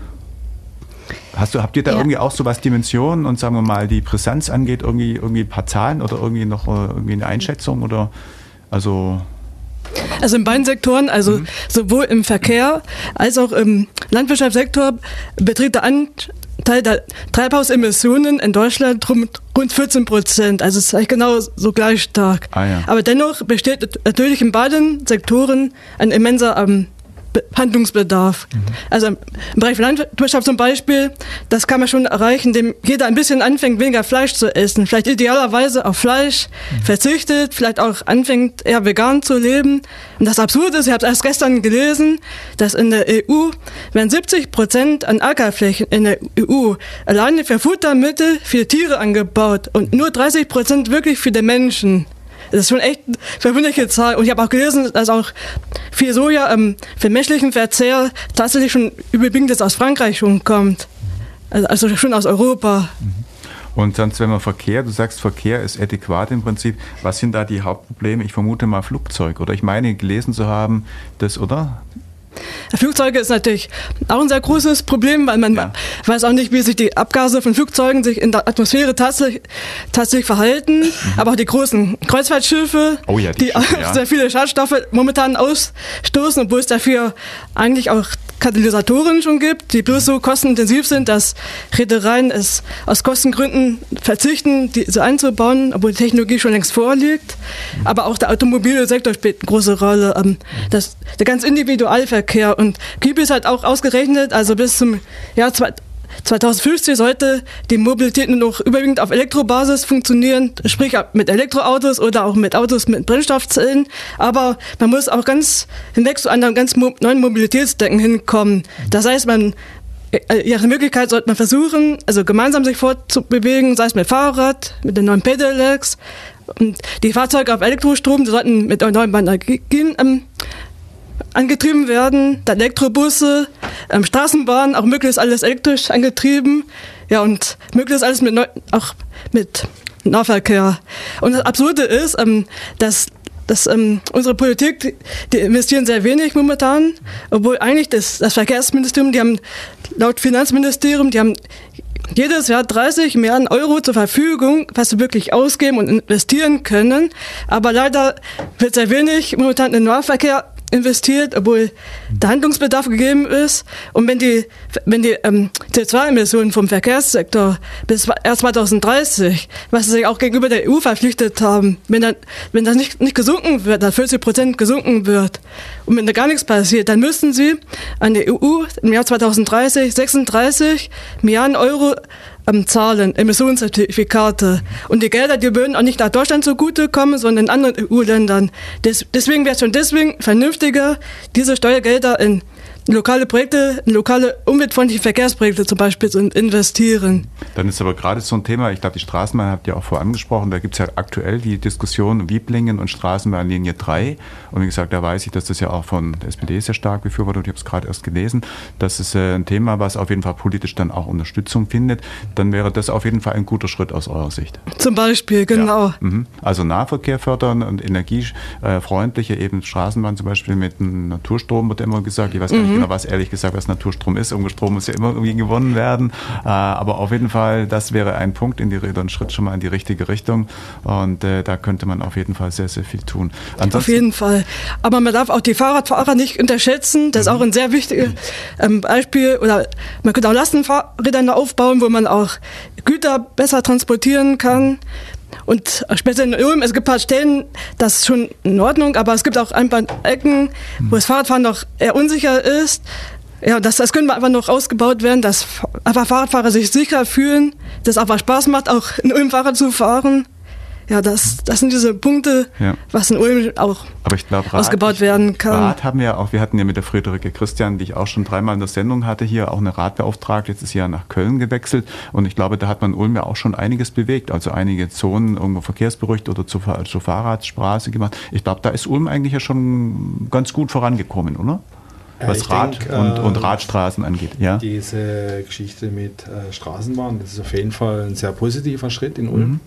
Hast du, habt ihr da ja. irgendwie auch so was Dimensionen und sagen wir mal die Brisanz angeht, irgendwie, irgendwie ein paar Zahlen oder irgendwie noch irgendwie eine Einschätzung oder also Also in beiden Sektoren, also mhm. sowohl im Verkehr als auch im Landwirtschaftssektor beträgt der Anteil der Treibhausemissionen in Deutschland rund vierzehn Prozent. Also es ist eigentlich genau so gleich stark. Ah, ja. Aber dennoch besteht natürlich in beiden Sektoren ein immenser ähm, Handlungsbedarf. Mhm. Also im Bereich Landwirtschaft zum Beispiel, das kann man schon erreichen, indem jeder ein bisschen anfängt, weniger Fleisch zu essen. Vielleicht idealerweise auf Fleisch mhm. verzichtet, vielleicht auch anfängt, eher vegan zu leben. Und das Absurde ist, ich habe es erst gestern gelesen, dass in der E U werden siebzig Prozent an Ackerflächen in der E U alleine für Futtermittel für Tiere angebaut und nur dreißig Prozent wirklich für den Menschen. Das ist schon echt eine verwunderliche Zahl. Und ich habe auch gelesen, dass auch viel Soja ähm, für menschlichen Verzehr tatsächlich schon überwiegend jetzt aus Frankreich schon kommt. Also, also schon aus Europa. Und sonst, wenn man Verkehr, du sagst, Verkehr ist adäquat im Prinzip. Was sind da die Hauptprobleme? Ich vermute mal Flugzeug. Oder ich meine gelesen zu haben, dass, oder? Flugzeuge ist natürlich auch ein sehr großes Problem, weil man ja. weiß auch nicht, wie sich die Abgase von Flugzeugen sich in der Atmosphäre tatsächlich, tatsächlich verhalten. Mhm. Aber auch die großen Kreuzfahrtschiffe, oh ja, die, die Schiffe, ja. sehr viele Schadstoffe momentan ausstoßen, obwohl es dafür eigentlich auch Katalysatoren schon gibt, die bloß so kostenintensiv sind, dass Reedereien es aus Kostengründen verzichten, diese einzubauen, obwohl die Technologie schon längst vorliegt. Aber auch der Automobilsektor spielt eine große Rolle. Das, der ganz Individualverkehr. Und Greenpeace hat auch ausgerechnet, also bis zum Jahr zweitausendfünfzig sollte die Mobilität nur noch überwiegend auf Elektrobasis funktionieren, sprich mit Elektroautos oder auch mit Autos mit Brennstoffzellen. Aber man muss auch ganz hinweg zu einem ganz mo- neuen Mobilitätsdenken hinkommen. Das heißt, man ihre Möglichkeit sollte man versuchen, also gemeinsam sich fortzubewegen, sei es mit Fahrrad, mit den neuen Pedelecs. Und die Fahrzeuge auf Elektrostrom, die sollten mit erneuerbaren Energien ähm, angetrieben werden, dann Elektrobusse, ähm, Straßenbahnen, auch möglichst alles elektrisch angetrieben, ja, und möglichst alles mit Neu- auch mit Nahverkehr. Und das Absurde ist, ähm, dass dass ähm, unsere Politik, die, die investieren sehr wenig momentan, obwohl eigentlich das, das Verkehrsministerium, die haben laut Finanzministerium, die haben jedes Jahr dreißig Milliarden Euro zur Verfügung, was sie wirklich ausgeben und investieren können. Aber leider wird sehr wenig momentan in den Nahverkehr investiert, obwohl der Handlungsbedarf gegeben ist. Und wenn die, wenn die ähm, C O zwei Emissionen vom Verkehrssektor bis erst zweitausenddreißig, was sie sich auch gegenüber der E U verpflichtet haben, wenn, dann, wenn das nicht, nicht gesunken wird, dass vierzig Prozent gesunken wird und wenn da gar nichts passiert, dann müssten sie an die E U im Jahr zweitausenddreißig sechsunddreißig Milliarden Euro ähm, zahlen, Emissionszertifikate. Und die Gelder, die würden auch nicht nach Deutschland zugutekommen, sondern in anderen E U-Ländern. Des, deswegen wäre es schon deswegen vernünftiger, diese Steuergelder in lokale Projekte, in lokale umweltfreundliche Verkehrsprojekte zum Beispiel zu investieren. Dann ist aber gerade so ein Thema, ich glaube, die Straßenbahn habt ihr auch vorher angesprochen, da gibt es ja aktuell die Diskussion Wieblingen und Straßenbahnlinie drei. Und wie gesagt, da weiß ich, dass das ja auch von der S P D sehr stark befürwortet und ich habe es gerade erst gelesen. Das ist äh, ein Thema, was auf jeden Fall politisch dann auch Unterstützung findet. Dann wäre das auf jeden Fall ein guter Schritt aus eurer Sicht. Zum Beispiel, genau. Ja. Mhm. Also Nahverkehr fördern und energiefreundliche eben Straßenbahn zum Beispiel mit einem Naturstrom, wird immer gesagt. Ich weiß gar nicht, genau, was ehrlich gesagt, was Naturstrom ist. Strom muss ja immer irgendwie gewonnen werden. Äh, aber auf jeden Fall, das wäre ein Punkt in die Rede, ein Schritt schon mal in die richtige Richtung. Und äh, da könnte man auf jeden Fall sehr, sehr viel tun. Ansonsten, auf jeden Fall. Aber man darf auch die Fahrradfahrer nicht unterschätzen. Das ist mhm. auch ein sehr wichtiges ähm, Beispiel. Oder man könnte auch Lastenfahrräder aufbauen, wo man auch Güter besser transportieren kann. Und speziell in Ulm, es gibt ein paar Stellen, das ist schon in Ordnung, aber es gibt auch ein paar Ecken, wo das Fahrradfahren noch eher unsicher ist. Ja, das, das könnte einfach noch ausgebaut werden, dass einfach Fahrradfahrer sich sicher fühlen, dass es einfach Spaß macht, auch in Ulm Fahrrad zu fahren. Ja, das, das sind diese Punkte, ja. was in Ulm auch Aber ich glaub, Rad, ausgebaut werden kann. Rad haben wir auch, wir hatten ja mit der Friederike Christian, die ich auch schon dreimal in der Sendung hatte, hier auch eine Radbeauftragte, jetzt ist sie ja nach Köln gewechselt und ich glaube, da hat man in Ulm ja auch schon einiges bewegt, also einige Zonen irgendwo verkehrsberuhigt oder zur, zur Fahrradstraße gemacht. Ich glaube, da ist Ulm eigentlich ja schon ganz gut vorangekommen, oder? Was ich Rad denk, und, und Radstraßen angeht. Ja? Diese Geschichte mit äh, Straßenbahn, das ist auf jeden Fall ein sehr positiver Schritt in Ulm. Mhm.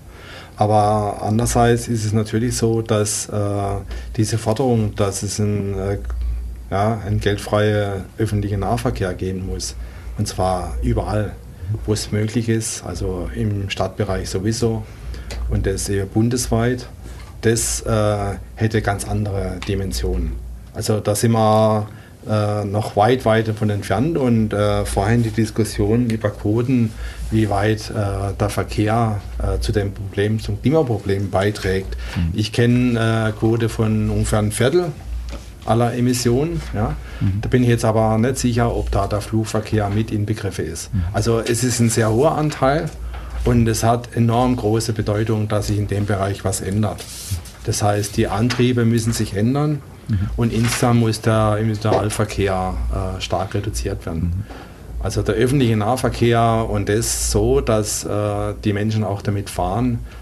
Aber andererseits ist es natürlich so, dass äh, diese Forderung, dass es ein, äh, ja, ein geldfreier öffentlicher Nahverkehr geben muss, und zwar überall, wo es möglich ist, also im Stadtbereich sowieso und das eher bundesweit, das äh, hätte ganz andere Dimensionen. Also da sind wir äh, noch weit, weit davon entfernt und äh, vorhin die Diskussion über Quoten, wie weit äh, der Verkehr äh, zu dem Problem, zum Klimaproblem beiträgt. Mhm. Ich kenne äh, Quote von ungefähr ein Viertel aller Emissionen. Ja. Mhm. Da bin ich jetzt aber nicht sicher, ob da der Flugverkehr mit inbegriffen ist. Mhm. Also es ist ein sehr hoher Anteil und es hat enorm große Bedeutung, dass sich in dem Bereich was ändert. Das heißt, die Antriebe müssen sich ändern mhm. und insgesamt muss der Individualverkehr äh, stark reduziert werden. Mhm. Also der öffentliche Nahverkehr und das so, dass äh, die Menschen auch damit fahren,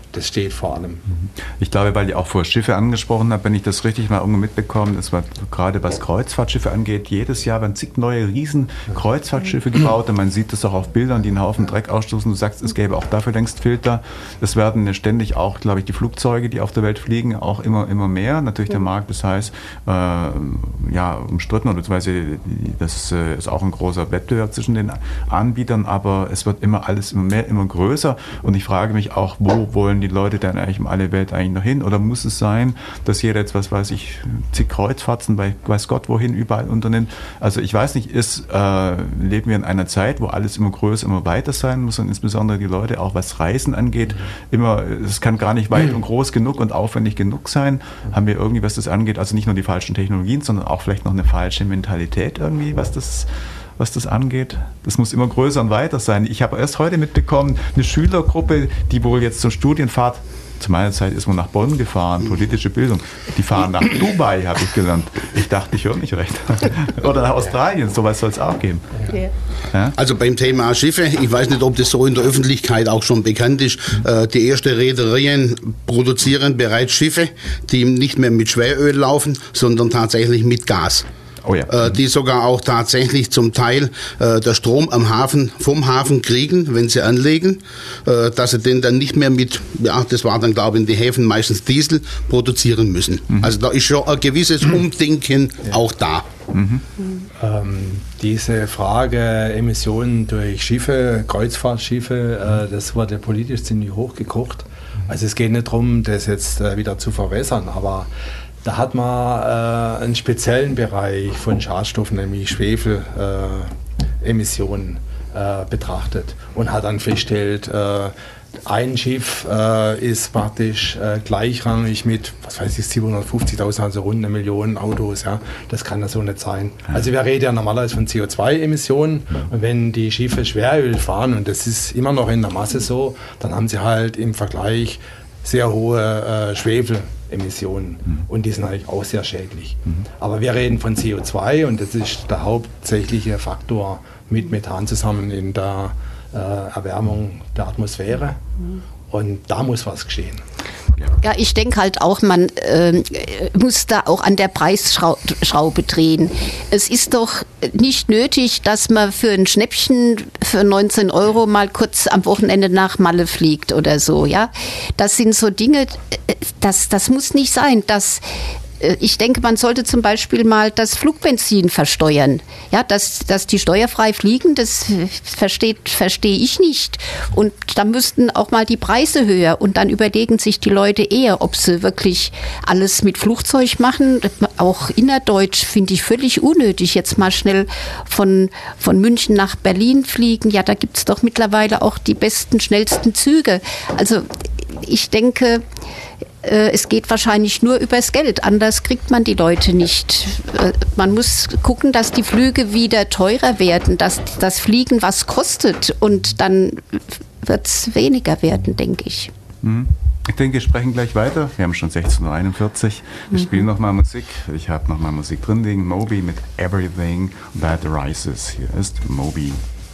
das steht vor allem. Ich glaube, weil ihr auch vorher Schiffe angesprochen habt, wenn ich das richtig mal irgendwo mitbekommen, es war gerade was Kreuzfahrtschiffe angeht, jedes Jahr werden zig neue riesen Kreuzfahrtschiffe gebaut und man sieht das auch auf Bildern, die einen Haufen Dreck ausstoßen. Du sagst, es gäbe auch dafür längst Filter. Es werden ständig auch, glaube ich, die Flugzeuge, die auf der Welt fliegen, auch immer, immer mehr. Natürlich der Markt, das heißt, äh, ja, umstritten, oder beziehungsweise das äh, ist auch ein großer Wettbewerb zwischen den Anbietern, aber es wird immer alles immer mehr, immer größer und ich frage mich auch, wo wollen die Leute dann eigentlich um alle Welt eigentlich noch hin? Oder muss es sein, dass jeder jetzt, was weiß ich, zig Kreuzfahrten bei weiß Gott wohin überall unternimmt? Also ich weiß nicht, ist, äh, leben wir in einer Zeit, wo alles immer größer, immer weiter sein muss und insbesondere die Leute, auch was Reisen angeht, immer, es kann gar nicht weit und groß genug und aufwendig genug sein. Haben wir irgendwie, was das angeht, also nicht nur die falschen Technologien, sondern auch vielleicht noch eine falsche Mentalität irgendwie, was das was das angeht. Das muss immer größer und weiter sein. Ich habe erst heute mitbekommen, eine Schülergruppe, die wohl jetzt zur Studienfahrt, zu meiner Zeit ist man nach Bonn gefahren, politische Bildung, die fahren nach Dubai, habe ich gelernt. Ich dachte, ich höre nicht recht. Oder nach Australien, sowas soll es auch geben. Okay. Ja? Also beim Thema Schiffe, ich weiß nicht, ob das so in der Öffentlichkeit auch schon bekannt ist, äh, die ersten Reedereien produzieren bereits Schiffe, die nicht mehr mit Schweröl laufen, sondern tatsächlich mit Gas. Oh ja. äh, die sogar auch tatsächlich zum Teil äh, der Strom am Hafen, vom Hafen kriegen, wenn sie anlegen, äh, dass sie den dann nicht mehr mit, ja, das war dann glaube ich in den Häfen meistens Diesel, produzieren müssen. Mhm. Also da ist schon ein gewisses Umdenken ja. auch da. Mhm. Ähm, diese Frage Emissionen durch Schiffe, Kreuzfahrtschiffe, äh, das wurde politisch ziemlich hochgekocht. Also es geht nicht darum, das jetzt äh, wieder zu verwässern, aber da hat man äh, einen speziellen Bereich von Schadstoffen, nämlich Schwefelemissionen äh, betrachtet und hat dann festgestellt, äh, ein Schiff äh, ist praktisch äh, gleichrangig mit, was weiß ich, siebenhundertfünfzigtausend, also rund eine Million Autos. Ja? Das kann ja so nicht sein. Also wir reden ja normalerweise von C O zwei Emissionen und wenn die Schiffe Schweröl fahren, und das ist immer noch in der Masse so, dann haben sie halt im Vergleich sehr hohe äh, Schwefelemissionen mhm. und die sind eigentlich auch sehr schädlich. Mhm. Aber wir reden von C O zwei und das ist der hauptsächliche Faktor mit Methan zusammen in der äh, Erwärmung der Atmosphäre mhm. und da muss was geschehen. Ja, ich denke halt auch, man äh, muss da auch an der Preisschraube drehen. Es ist doch nicht nötig, dass man für ein Schnäppchen für neunzehn Euro mal kurz am Wochenende nach Malle fliegt oder so. Ja, das sind so Dinge, das, das muss nicht sein. Das Ich denke, man sollte zum Beispiel mal das Flugbenzin versteuern. Ja, dass, dass die steuerfrei fliegen, das versteht, verstehe ich nicht. Und da müssten auch mal die Preise höher. Und dann überlegen sich die Leute eher, ob sie wirklich alles mit Flugzeug machen. Auch innerdeutsch finde ich völlig unnötig. Jetzt mal schnell von, von München nach Berlin fliegen. Ja, da gibt es doch mittlerweile auch die besten, schnellsten Züge. Also ich denke, es geht wahrscheinlich nur übers Geld, anders kriegt man die Leute nicht. Man muss gucken, dass die Flüge wieder teurer werden, dass das Fliegen was kostet und dann wird es weniger werden, denke ich. Ich denke, wir sprechen gleich weiter. Wir haben schon sechzehn Uhr einundvierzig. Wir mhm. spielen nochmal Musik. Ich habe nochmal Musik drin liegen. Moby mit Everything That Rises. Hier ist Moby.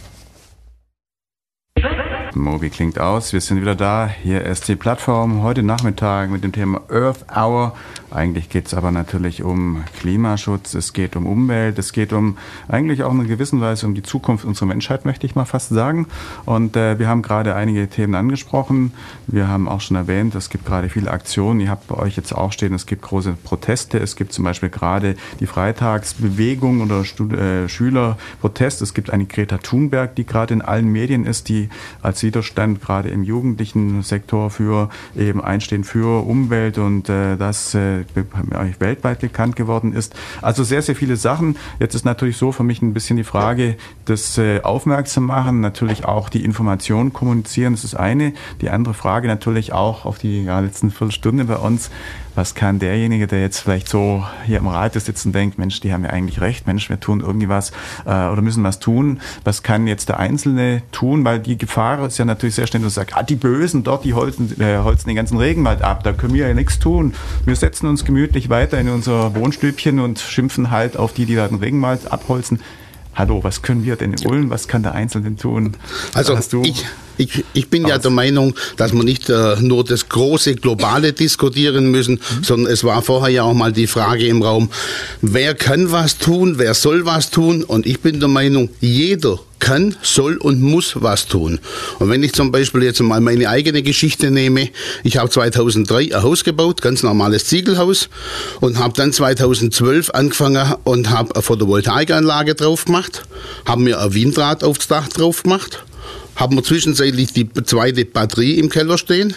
Moby klingt aus, wir sind wieder da. Hier ist die Plattform heute Nachmittag mit dem Thema Earth Hour. Eigentlich geht es aber natürlich um Klimaschutz, es geht um Umwelt, es geht um eigentlich auch in einer gewissen Weise um die Zukunft unserer Menschheit, möchte ich mal fast sagen. Und äh, wir haben gerade einige Themen angesprochen. Wir haben auch schon erwähnt, es gibt gerade viele Aktionen. Ihr habt bei euch jetzt auch stehen, es gibt große Proteste. Es gibt zum Beispiel gerade die Freitagsbewegung oder Stud- äh, Schülerprotest. Es gibt eine Greta Thunberg, die gerade in allen Medien ist, die als Widerstand gerade im jugendlichen Sektor für eben Einstehen für Umwelt und äh, das äh, weltweit bekannt geworden ist. Also sehr, sehr viele Sachen. Jetzt ist natürlich so für mich ein bisschen die Frage, das äh, aufmerksam machen, natürlich auch die Informationen kommunizieren, das ist eine. Die andere Frage natürlich auch auf die ja, letzten Viertelstunde bei uns, was kann derjenige, der jetzt vielleicht so hier im Rat sitzt und denkt, Mensch, die haben ja eigentlich recht, Mensch, wir tun irgendwie was äh, oder müssen was tun. Was kann jetzt der Einzelne tun? Weil die Gefahr ist ja natürlich sehr schnell, dass du sagst, ah, die Bösen dort, die holzen, äh, holzen den ganzen Regenwald ab, da können wir ja nichts tun. Wir setzen uns gemütlich weiter in unser Wohnstübchen und schimpfen halt auf die, die da den Regenwald abholzen. Hallo, was können wir denn in Ulm? Was kann der Einzelne tun? Also ich, Ich, ich bin ja der Meinung, dass wir nicht äh, nur das große Globale diskutieren müssen, mhm. sondern es war vorher ja auch mal die Frage im Raum, wer kann was tun, wer soll was tun? Und ich bin der Meinung, jeder kann, soll und muss was tun. Und wenn ich zum Beispiel jetzt mal meine eigene Geschichte nehme, ich habe zweitausenddrei ein Haus gebaut, ganz normales Ziegelhaus, und habe dann zweitausendzwölf angefangen und habe eine Photovoltaikanlage drauf gemacht, habe mir ein Windrad aufs Dach drauf gemacht, haben wir zwischenzeitlich die zweite Batterie im Keller stehen.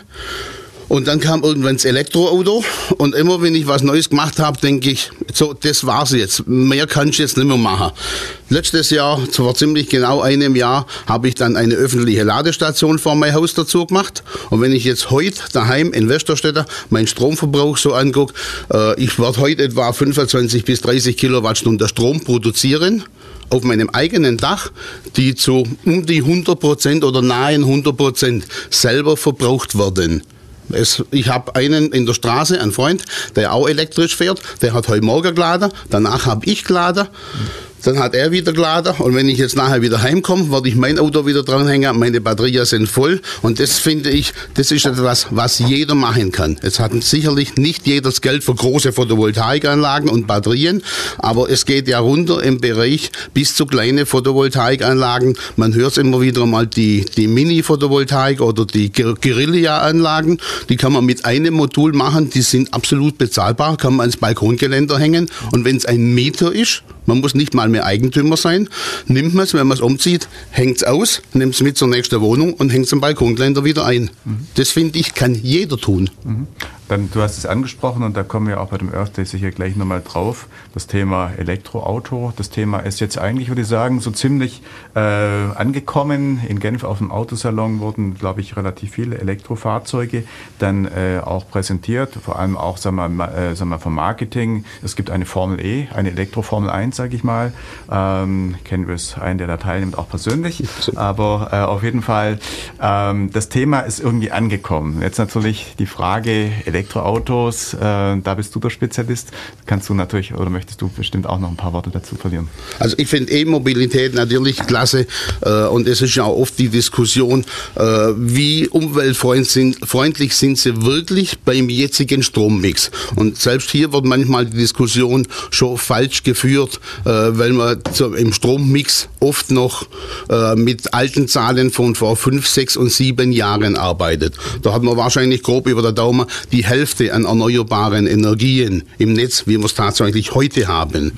Und dann kam irgendwann das Elektroauto. Und immer wenn ich was Neues gemacht habe, denke ich, so, das war's jetzt. Mehr kann ich jetzt nicht mehr machen. Letztes Jahr, vor ziemlich genau einem Jahr, habe ich dann eine öffentliche Ladestation vor mein Haus dazu gemacht. Und wenn ich jetzt heute daheim in Westerstede meinen Stromverbrauch so angucke, äh, ich werde heute etwa fünfundzwanzig bis dreißig Kilowattstunden Strom produzieren. Auf meinem eigenen Dach, die zu um die hundert Prozent oder nahe hundert Prozent selber verbraucht werden. Es, ich habe einen in der Straße, einen Freund, der auch elektrisch fährt, der hat heute Morgen geladen, danach habe ich geladen, dann hat er wieder geladen und wenn ich jetzt nachher wieder heimkomme, werde ich mein Auto wieder dranhängen, meine Batterien sind voll und das finde ich, das ist etwas, was jeder machen kann. Es hat sicherlich nicht jeder das Geld für große Photovoltaikanlagen und Batterien, aber es geht ja runter im Bereich bis zu kleine Photovoltaikanlagen. Man hört immer wieder mal die, die Mini-Photovoltaik oder die Guerilla-Anlagen, die kann man mit einem Modul machen, die sind absolut bezahlbar, kann man ans Balkongeländer hängen und wenn es ein Meter ist, man muss nicht mal mehr Eigentümer sein, nimmt man es, wenn man es umzieht, hängt es aus, nimmt es mit zur nächsten Wohnung und hängt es am Balkongeländer wieder ein. Mhm. Das finde ich, kann jeder tun. Mhm. Dann, du hast es angesprochen und da kommen wir auch bei dem Earth Day sicher gleich nochmal drauf, das Thema Elektroauto. Das Thema ist jetzt eigentlich, würde ich sagen, so ziemlich äh, angekommen. In Genf auf dem Autosalon wurden, glaube ich, relativ viele Elektrofahrzeuge dann äh, auch präsentiert, vor allem auch, sagen wir, äh, sagen wir, vom Marketing. Es gibt eine Formel E, eine Elektro-Formel eins, sage ich mal. Ähm, kennen wir es, einen, der da teilnimmt, auch persönlich. Aber äh, auf jeden Fall, ähm, das Thema ist irgendwie angekommen. Jetzt natürlich die Frage, Elektroautos, äh, da bist du der Spezialist. Kannst du natürlich, oder möchtest du bestimmt auch noch ein paar Worte dazu verlieren? Also ich finde E-Mobilität natürlich klasse äh, und es ist ja auch oft die Diskussion, äh, wie umweltfreundlich sind, freundlich sind sie wirklich beim jetzigen Strommix. Und selbst hier wird manchmal die Diskussion schon falsch geführt, äh, weil man zu, im Strommix oft noch äh, mit alten Zahlen von vor fünf, sechs und sieben Jahren arbeitet. Da hat man wahrscheinlich grob über der Daumen die Hälfte an erneuerbaren Energien im Netz, wie wir es tatsächlich heute haben.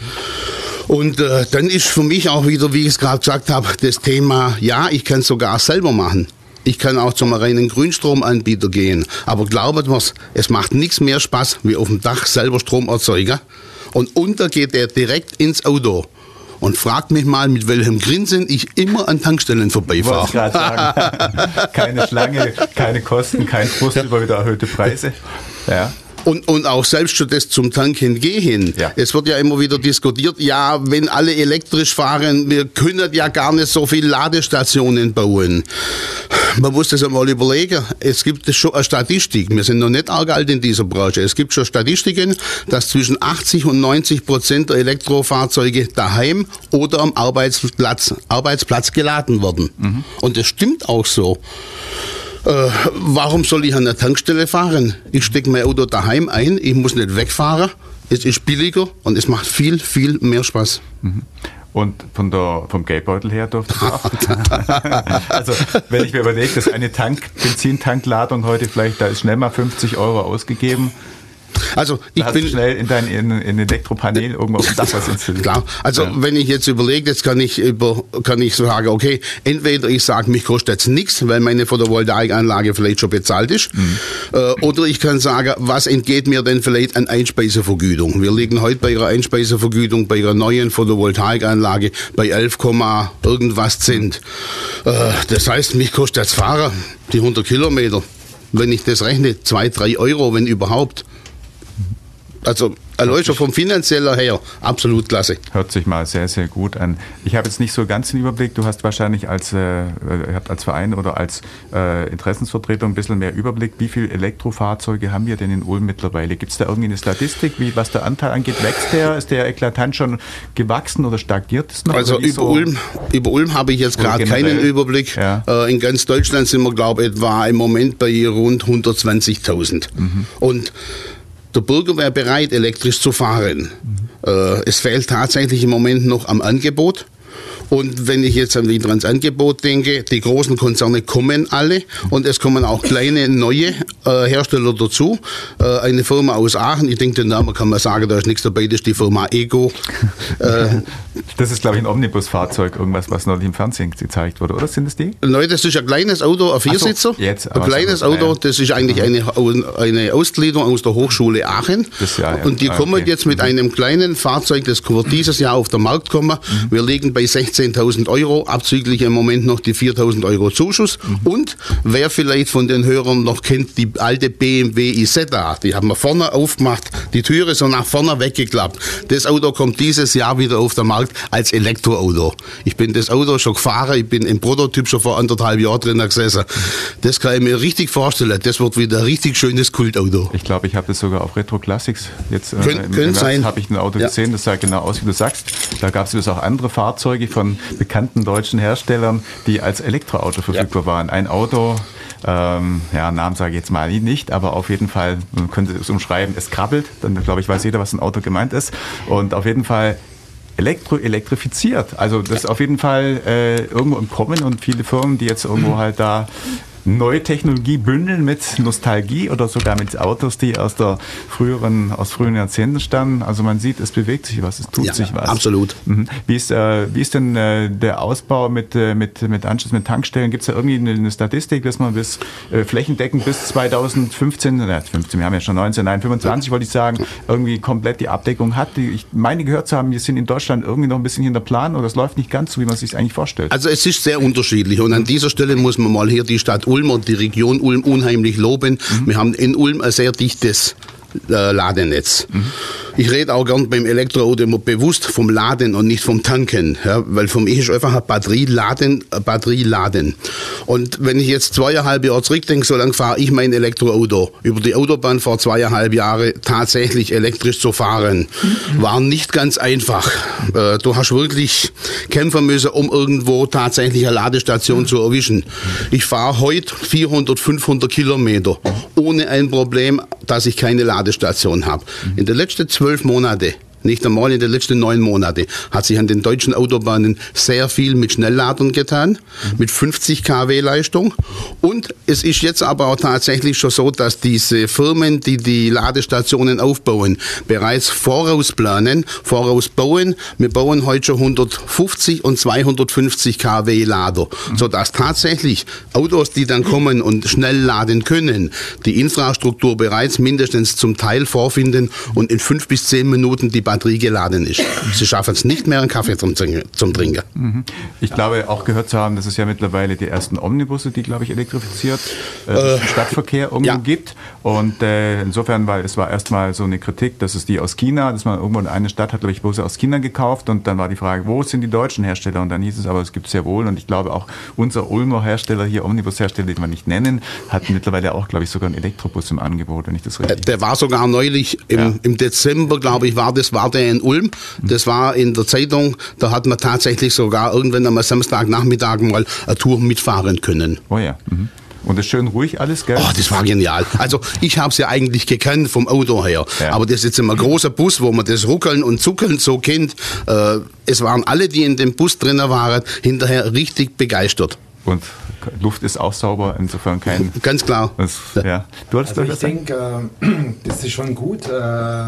Und äh, dann ist für mich auch wieder, wie ich es gerade gesagt habe, das Thema, ja, ich kann es sogar selber machen. Ich kann auch zum reinen Grünstromanbieter gehen. Aber glaubt mir's, es macht nichts mehr Spaß, wie auf dem Dach selber Strom erzeugen. Und unter geht er direkt ins Auto. Und fragt mich mal, mit welchem Grinsen ich immer an Tankstellen vorbeifahre. Ich wollte gerade sagen, keine Schlange, keine Kosten, kein Frust über wieder erhöhte Preise. Ja. Und, und auch selbst schon das zum Tanken gehen. Ja. Es wird ja immer wieder diskutiert, ja, wenn alle elektrisch fahren, wir können ja gar nicht so viele Ladestationen bauen. Man muss das einmal überlegen. Es gibt schon eine Statistik, wir sind noch nicht arg alt in dieser Branche, es gibt schon Statistiken, dass zwischen achtzig und neunzig Prozent der Elektrofahrzeuge daheim oder am Arbeitsplatz, Arbeitsplatz geladen werden. Mhm. Und das stimmt auch so. Äh, warum soll ich an der Tankstelle fahren? Ich stecke mein Auto daheim ein, ich muss nicht wegfahren, es ist billiger und es macht viel, viel mehr Spaß. Mhm. Und von der, vom Geldbeutel her durfte ich auch. Also, wenn ich mir überlege, dass eine Tank, Benzintankladung heute vielleicht, da ist schnell mal fünfzig Euro ausgegeben. Also ich da bin hast du schnell in dein in, in Elektropanel irgendwo auf dem Dach was installiert. Klar, also ja. Wenn ich jetzt überlege, jetzt kann ich über, kann ich sagen, okay, entweder ich sage, mich kostet es nichts, weil meine Photovoltaikanlage vielleicht schon bezahlt ist, mhm. äh, oder ich kann sagen, was entgeht mir denn vielleicht an Einspeisevergütung? Wir liegen heute bei ihrer Einspeisevergütung bei ihrer neuen Photovoltaikanlage bei elf, irgendwas Cent. Äh, das heißt, mich kostet das Fahren die hundert Kilometer. Wenn ich das rechne, zwei, drei Euro, wenn überhaupt. Also Erleuchter vom finanzieller her, absolut klasse. Hört sich mal sehr, sehr gut an. Ich habe jetzt nicht so ganz den Überblick. Du hast wahrscheinlich als, äh, als Verein oder als äh, Interessensvertreter ein bisschen mehr Überblick. Wie viele Elektrofahrzeuge haben wir denn in Ulm mittlerweile? Gibt es da irgendwie eine Statistik, wie, was der Anteil angeht? Wächst der? Ist der eklatant schon gewachsen oder stagniert es noch? Also über, so? Ulm, über Ulm habe ich jetzt gerade keinen Überblick. Ja. Äh, in ganz Deutschland sind wir, glaube ich, etwa im Moment bei rund hundertzwanzigtausend. Mhm. Und der Bürger wäre bereit, elektrisch zu fahren. Mhm. Äh, es fehlt tatsächlich im Moment noch am Angebot. Und wenn ich jetzt wieder ans Angebot denke, die großen Konzerne kommen alle und es kommen auch kleine, neue äh, Hersteller dazu. Äh, eine Firma aus Aachen, ich denke, den Namen kann man sagen, da ist nichts dabei, das ist die Firma Ego. Äh, das ist, glaube ich, ein Omnibusfahrzeug, irgendwas, was noch im Fernsehen gezeigt wurde, oder sind das die? Nein, das ist ein kleines Auto, ein Viersitzer. So, jetzt, ein kleines Auto, das ist eigentlich eine, eine Ausgliederung aus der Hochschule Aachen. Das Jahr, ja. Und die kommen okay. jetzt mit einem kleinen Fahrzeug, das wird dieses Jahr auf den Markt kommen. Mhm. Wir liegen bei sechzehntausend Euro, abzüglich im Moment noch die viertausend Euro Zuschuss. Mhm. Und wer vielleicht von den Hörern noch kennt, die alte B M W Isetta, die haben wir vorne aufgemacht, die Türe so nach vorne weggeklappt. Das Auto kommt dieses Jahr wieder auf den Markt als Elektroauto. Ich bin das Auto schon gefahren, ich bin im Prototyp schon vor anderthalb Jahren drin gesessen. Das kann ich mir richtig vorstellen, das wird wieder ein richtig schönes Kultauto. Ich glaube, ich habe das sogar auf Retro Classics jetzt äh, Kön- im sein. habe ich ein Auto ja. gesehen, das sah genau aus, wie du sagst. Da gab es jetzt auch andere Fahrzeuge von bekannten deutschen Herstellern, die als Elektroauto verfügbar ja. waren. Ein Auto, ähm, ja, Namen sage ich jetzt mal nicht, aber auf jeden Fall, man könnte es umschreiben, es krabbelt, dann glaube ich, weiß jeder, was ein Auto gemeint ist. Und auf jeden Fall Elektro, elektrifiziert. Also das ist auf jeden Fall äh, irgendwo im Kommen und viele Firmen, die jetzt irgendwo halt da neue Technologie bündeln mit Nostalgie oder sogar mit Autos, die aus der früheren, aus früheren Jahrzehnten stammen. Also man sieht, es bewegt sich was, es tut ja, sich was. Absolut. Mhm. Wie ist, äh, wie ist denn äh, der Ausbau mit, äh, mit, mit Anschluss, mit Tankstellen? Gibt es da irgendwie eine, eine Statistik, dass man bis äh, flächendeckend bis zweitausendfünfzehn, äh, fünfzehn, wir haben ja schon neunzehn, nein, fünfundzwanzig wollte ich sagen, irgendwie komplett die Abdeckung hat? Die, ich meine gehört zu haben, wir sind in Deutschland irgendwie noch ein bisschen hinter Plan oder es läuft nicht ganz so, wie man es sich eigentlich vorstellt. Also es ist sehr unterschiedlich und an dieser Stelle muss man mal hier die Stadt Ulm und die Region Ulm unheimlich loben. Mhm. Wir haben in Ulm ein sehr dichtes äh, Ladennetz. Mhm. Ich rede auch gern beim Elektroauto immer bewusst vom Laden und nicht vom Tanken, ja, weil für mich ist einfach ein Batterieladen, ein Batterieladen. Und wenn ich jetzt zweieinhalb Jahre zurückdenke, so lange fahre ich mein Elektroauto über die Autobahn vor zweieinhalb Jahren tatsächlich elektrisch zu fahren, mhm. war nicht ganz einfach. Äh, du hast wirklich kämpfen müssen, um irgendwo tatsächlich eine Ladestation mhm. zu erwischen. Ich fahre heute vierhundert, fünfhundert Kilometer ohne ein Problem, dass ich keine Ladestation habe. Mhm. In den letzten zwölf Monate, nicht einmal in den letzten neun Monate, hat sich an den deutschen Autobahnen sehr viel mit Schnellladern getan, mhm. mit fünfzig Kilowatt Leistung. Und es ist jetzt aber auch tatsächlich schon so, dass diese Firmen, die die Ladestationen aufbauen, bereits vorausplanen, vorausbauen. Wir bauen heute schon hundertfünfzig und zweihundertfünfzig Kilowatt Lader, mhm. sodass tatsächlich Autos, die dann kommen und schnell laden können, die Infrastruktur bereits mindestens zum Teil vorfinden und in fünf bis zehn Minuten die Batterie geladen ist. Sie schaffen es nicht mehr, einen Kaffee zum, zum Trinken. Ich glaube, auch gehört zu haben, dass es ja mittlerweile die ersten Omnibusse, die, glaube ich, elektrifiziert äh, äh, Stadtverkehr irgendwie ja. gibt. Und äh, insofern, weil es war erstmal so eine Kritik, dass es die aus China, dass man irgendwo in eine Stadt hat, glaube ich, Busse aus China gekauft und dann war die Frage, wo sind die deutschen Hersteller? Und dann hieß es aber, es gibt sehr wohl und ich glaube auch unser Ulmer Hersteller hier, Omnibushersteller, den wir nicht nennen, hat mittlerweile auch, glaube ich, sogar einen Elektrobus im Angebot, wenn ich das richtig... Der war sogar neulich im, ja. im Dezember, glaube ich, war das war der in Ulm. Das war in der Zeitung, da hat man tatsächlich sogar irgendwann am Samstagnachmittag mal eine Tour mitfahren können. Oh ja. Mhm. Und das ist schön ruhig alles, gell? Oh, das war genial. Also ich habe es ja eigentlich gekannt vom Auto her. Ja. Aber das ist jetzt immer ein großer Bus, wo man das Ruckeln und Zuckeln so kennt. Äh, es waren alle, die in dem Bus drin waren, hinterher richtig begeistert. Und Luft ist auch sauber, insofern kein... Ganz klar. Das, ja. Du also ich denke, äh, das ist schon gut, äh,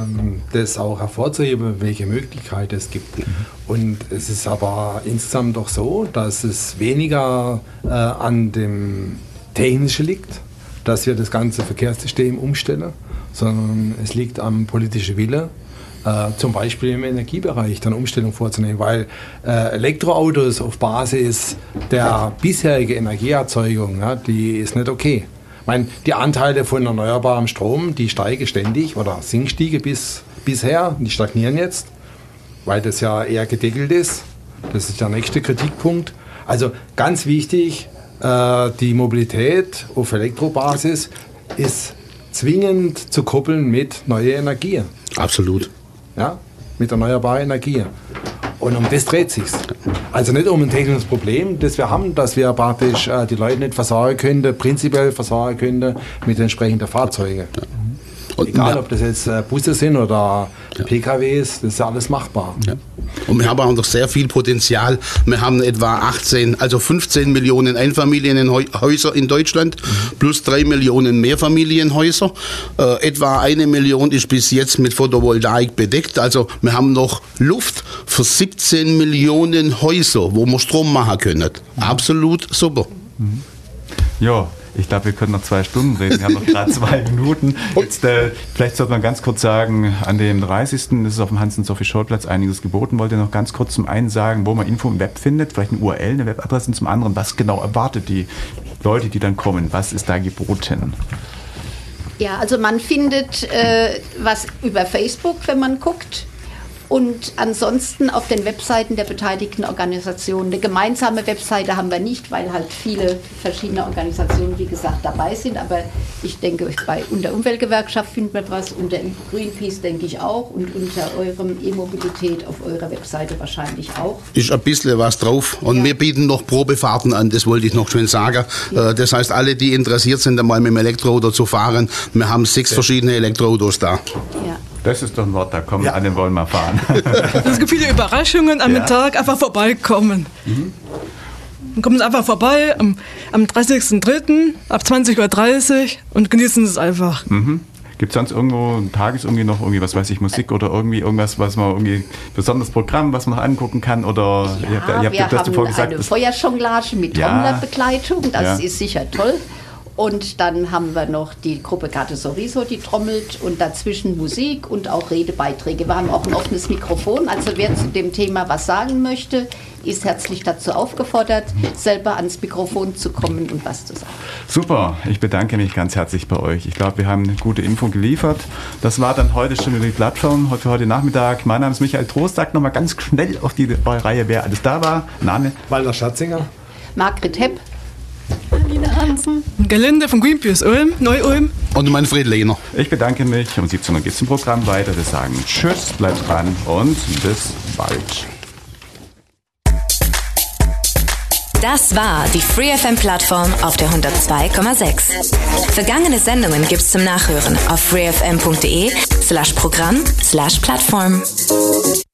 das auch hervorzuheben, welche Möglichkeiten es gibt. Mhm. Und es ist aber insgesamt doch so, dass es weniger äh, an dem Technischen liegt, dass wir das ganze Verkehrssystem umstellen, sondern es liegt am politischen Wille, Äh, zum Beispiel im Energiebereich dann Umstellung vorzunehmen, weil äh, Elektroautos auf Basis der bisherigen Energieerzeugung, ja, die ist nicht okay. Ich meine, die Anteile von erneuerbarem Strom, die steigen ständig oder sind gestiegen bis, bisher, die stagnieren jetzt, weil das ja eher gedeckelt ist. Das ist der nächste Kritikpunkt. Also ganz wichtig, äh, die Mobilität auf Elektrobasis ist zwingend zu koppeln mit neuer Energie. Absolut. Ja, mit erneuerbarer Energie. Und um das dreht sich's. Also nicht um ein technisches Problem, das wir haben, dass wir praktisch äh, die Leute nicht versorgen können, prinzipiell versorgen können mit entsprechenden Fahrzeugen. Ja. Und egal, ob das jetzt äh, Busse sind oder ja. P K Ws, das ist ja alles machbar. Ja. Und wir haben auch noch sehr viel Potenzial. Wir haben etwa achtzehn, also fünfzehn Millionen Einfamilienhäuser in Deutschland, mhm. plus drei Millionen Mehrfamilienhäuser. Äh, etwa eine Million ist bis jetzt mit Photovoltaik bedeckt. Also wir haben noch Luft für siebzehn Millionen Häuser, wo wir Strom machen können. Mhm. Absolut super. Mhm. Ja. Ich glaube, wir können noch zwei Stunden reden. Wir haben noch gerade zwei Minuten. Jetzt, äh, vielleicht sollte man ganz kurz sagen, an dem dreißigsten ist es auf dem Hans-und-Sophie-Scholl-Platz einiges geboten. Wollt ihr noch ganz kurz zum einen sagen, wo man Info im Web findet, vielleicht eine U R L, eine Webadresse, und zum anderen, was genau erwartet die Leute, die dann kommen? Was ist da geboten? Ja, also man findet äh, was über Facebook, wenn man guckt. Und ansonsten auf den Webseiten der beteiligten Organisationen. Eine gemeinsame Webseite haben wir nicht, weil halt viele verschiedene Organisationen, wie gesagt, dabei sind. Aber ich denke, bei unter Umweltgewerkschaft findet man was, unter Greenpeace denke ich auch und unter eurem E-Mobilität auf eurer Webseite wahrscheinlich auch. Ist ein bisschen was drauf. Und ja. wir bieten noch Probefahrten an, das wollte ich noch schön sagen. Ja. Das heißt, alle, die interessiert sind, einmal mit dem Elektroauto zu fahren, wir haben sechs ja. verschiedene Elektroautos da. Ja. Das ist doch ein Wort, da kommen ja. alle wollen mal fahren. Es gibt viele Überraschungen am ja. Tag, einfach vorbeikommen. Mhm. Dann kommen Sie einfach vorbei am, am dreißigsten dritten ab zwanzig Uhr dreißig und genießen es einfach. Mhm. Gibt es sonst irgendwo tages irgendwie noch irgendwie, was weiß ich, Musik oder irgendwie irgendwas, was man irgendwie, besonderes Programm, was man noch angucken kann? Oder ja, ihr habt, ihr habt, wir das haben gesagt, eine Feuerjonglage mit ja. Trommlerbegleitung, das ja. ist sicher toll. Und dann haben wir noch die Gruppe Gatte Soriso, die trommelt, und dazwischen Musik und auch Redebeiträge. Wir haben auch ein offenes Mikrofon, also wer zu dem Thema was sagen möchte, ist herzlich dazu aufgefordert, selber ans Mikrofon zu kommen und was zu sagen. Super, ich bedanke mich ganz herzlich bei euch. Ich glaube, wir haben eine gute Info geliefert. Das war dann heute schon wieder die Plattform für heute Nachmittag. Mein Name ist Michael Trost. Sagt nochmal ganz schnell auf die Reihe, wer alles da war. Name? Walter Schatzinger. Margret Hepp. Salina Hansen. Gelinde von Greenpeace Ulm, Neu-Ulm. Und Manfred Lehner. Ich bedanke mich. Um siebzehn Uhr geht es im Programm weiter. Wir sagen Tschüss, bleibt dran und bis bald. Das war die Free F M-Plattform auf der hundertzwei Komma sechs. Vergangene Sendungen gibt's zum Nachhören auf freefm punkt de slash Programm slash Plattform.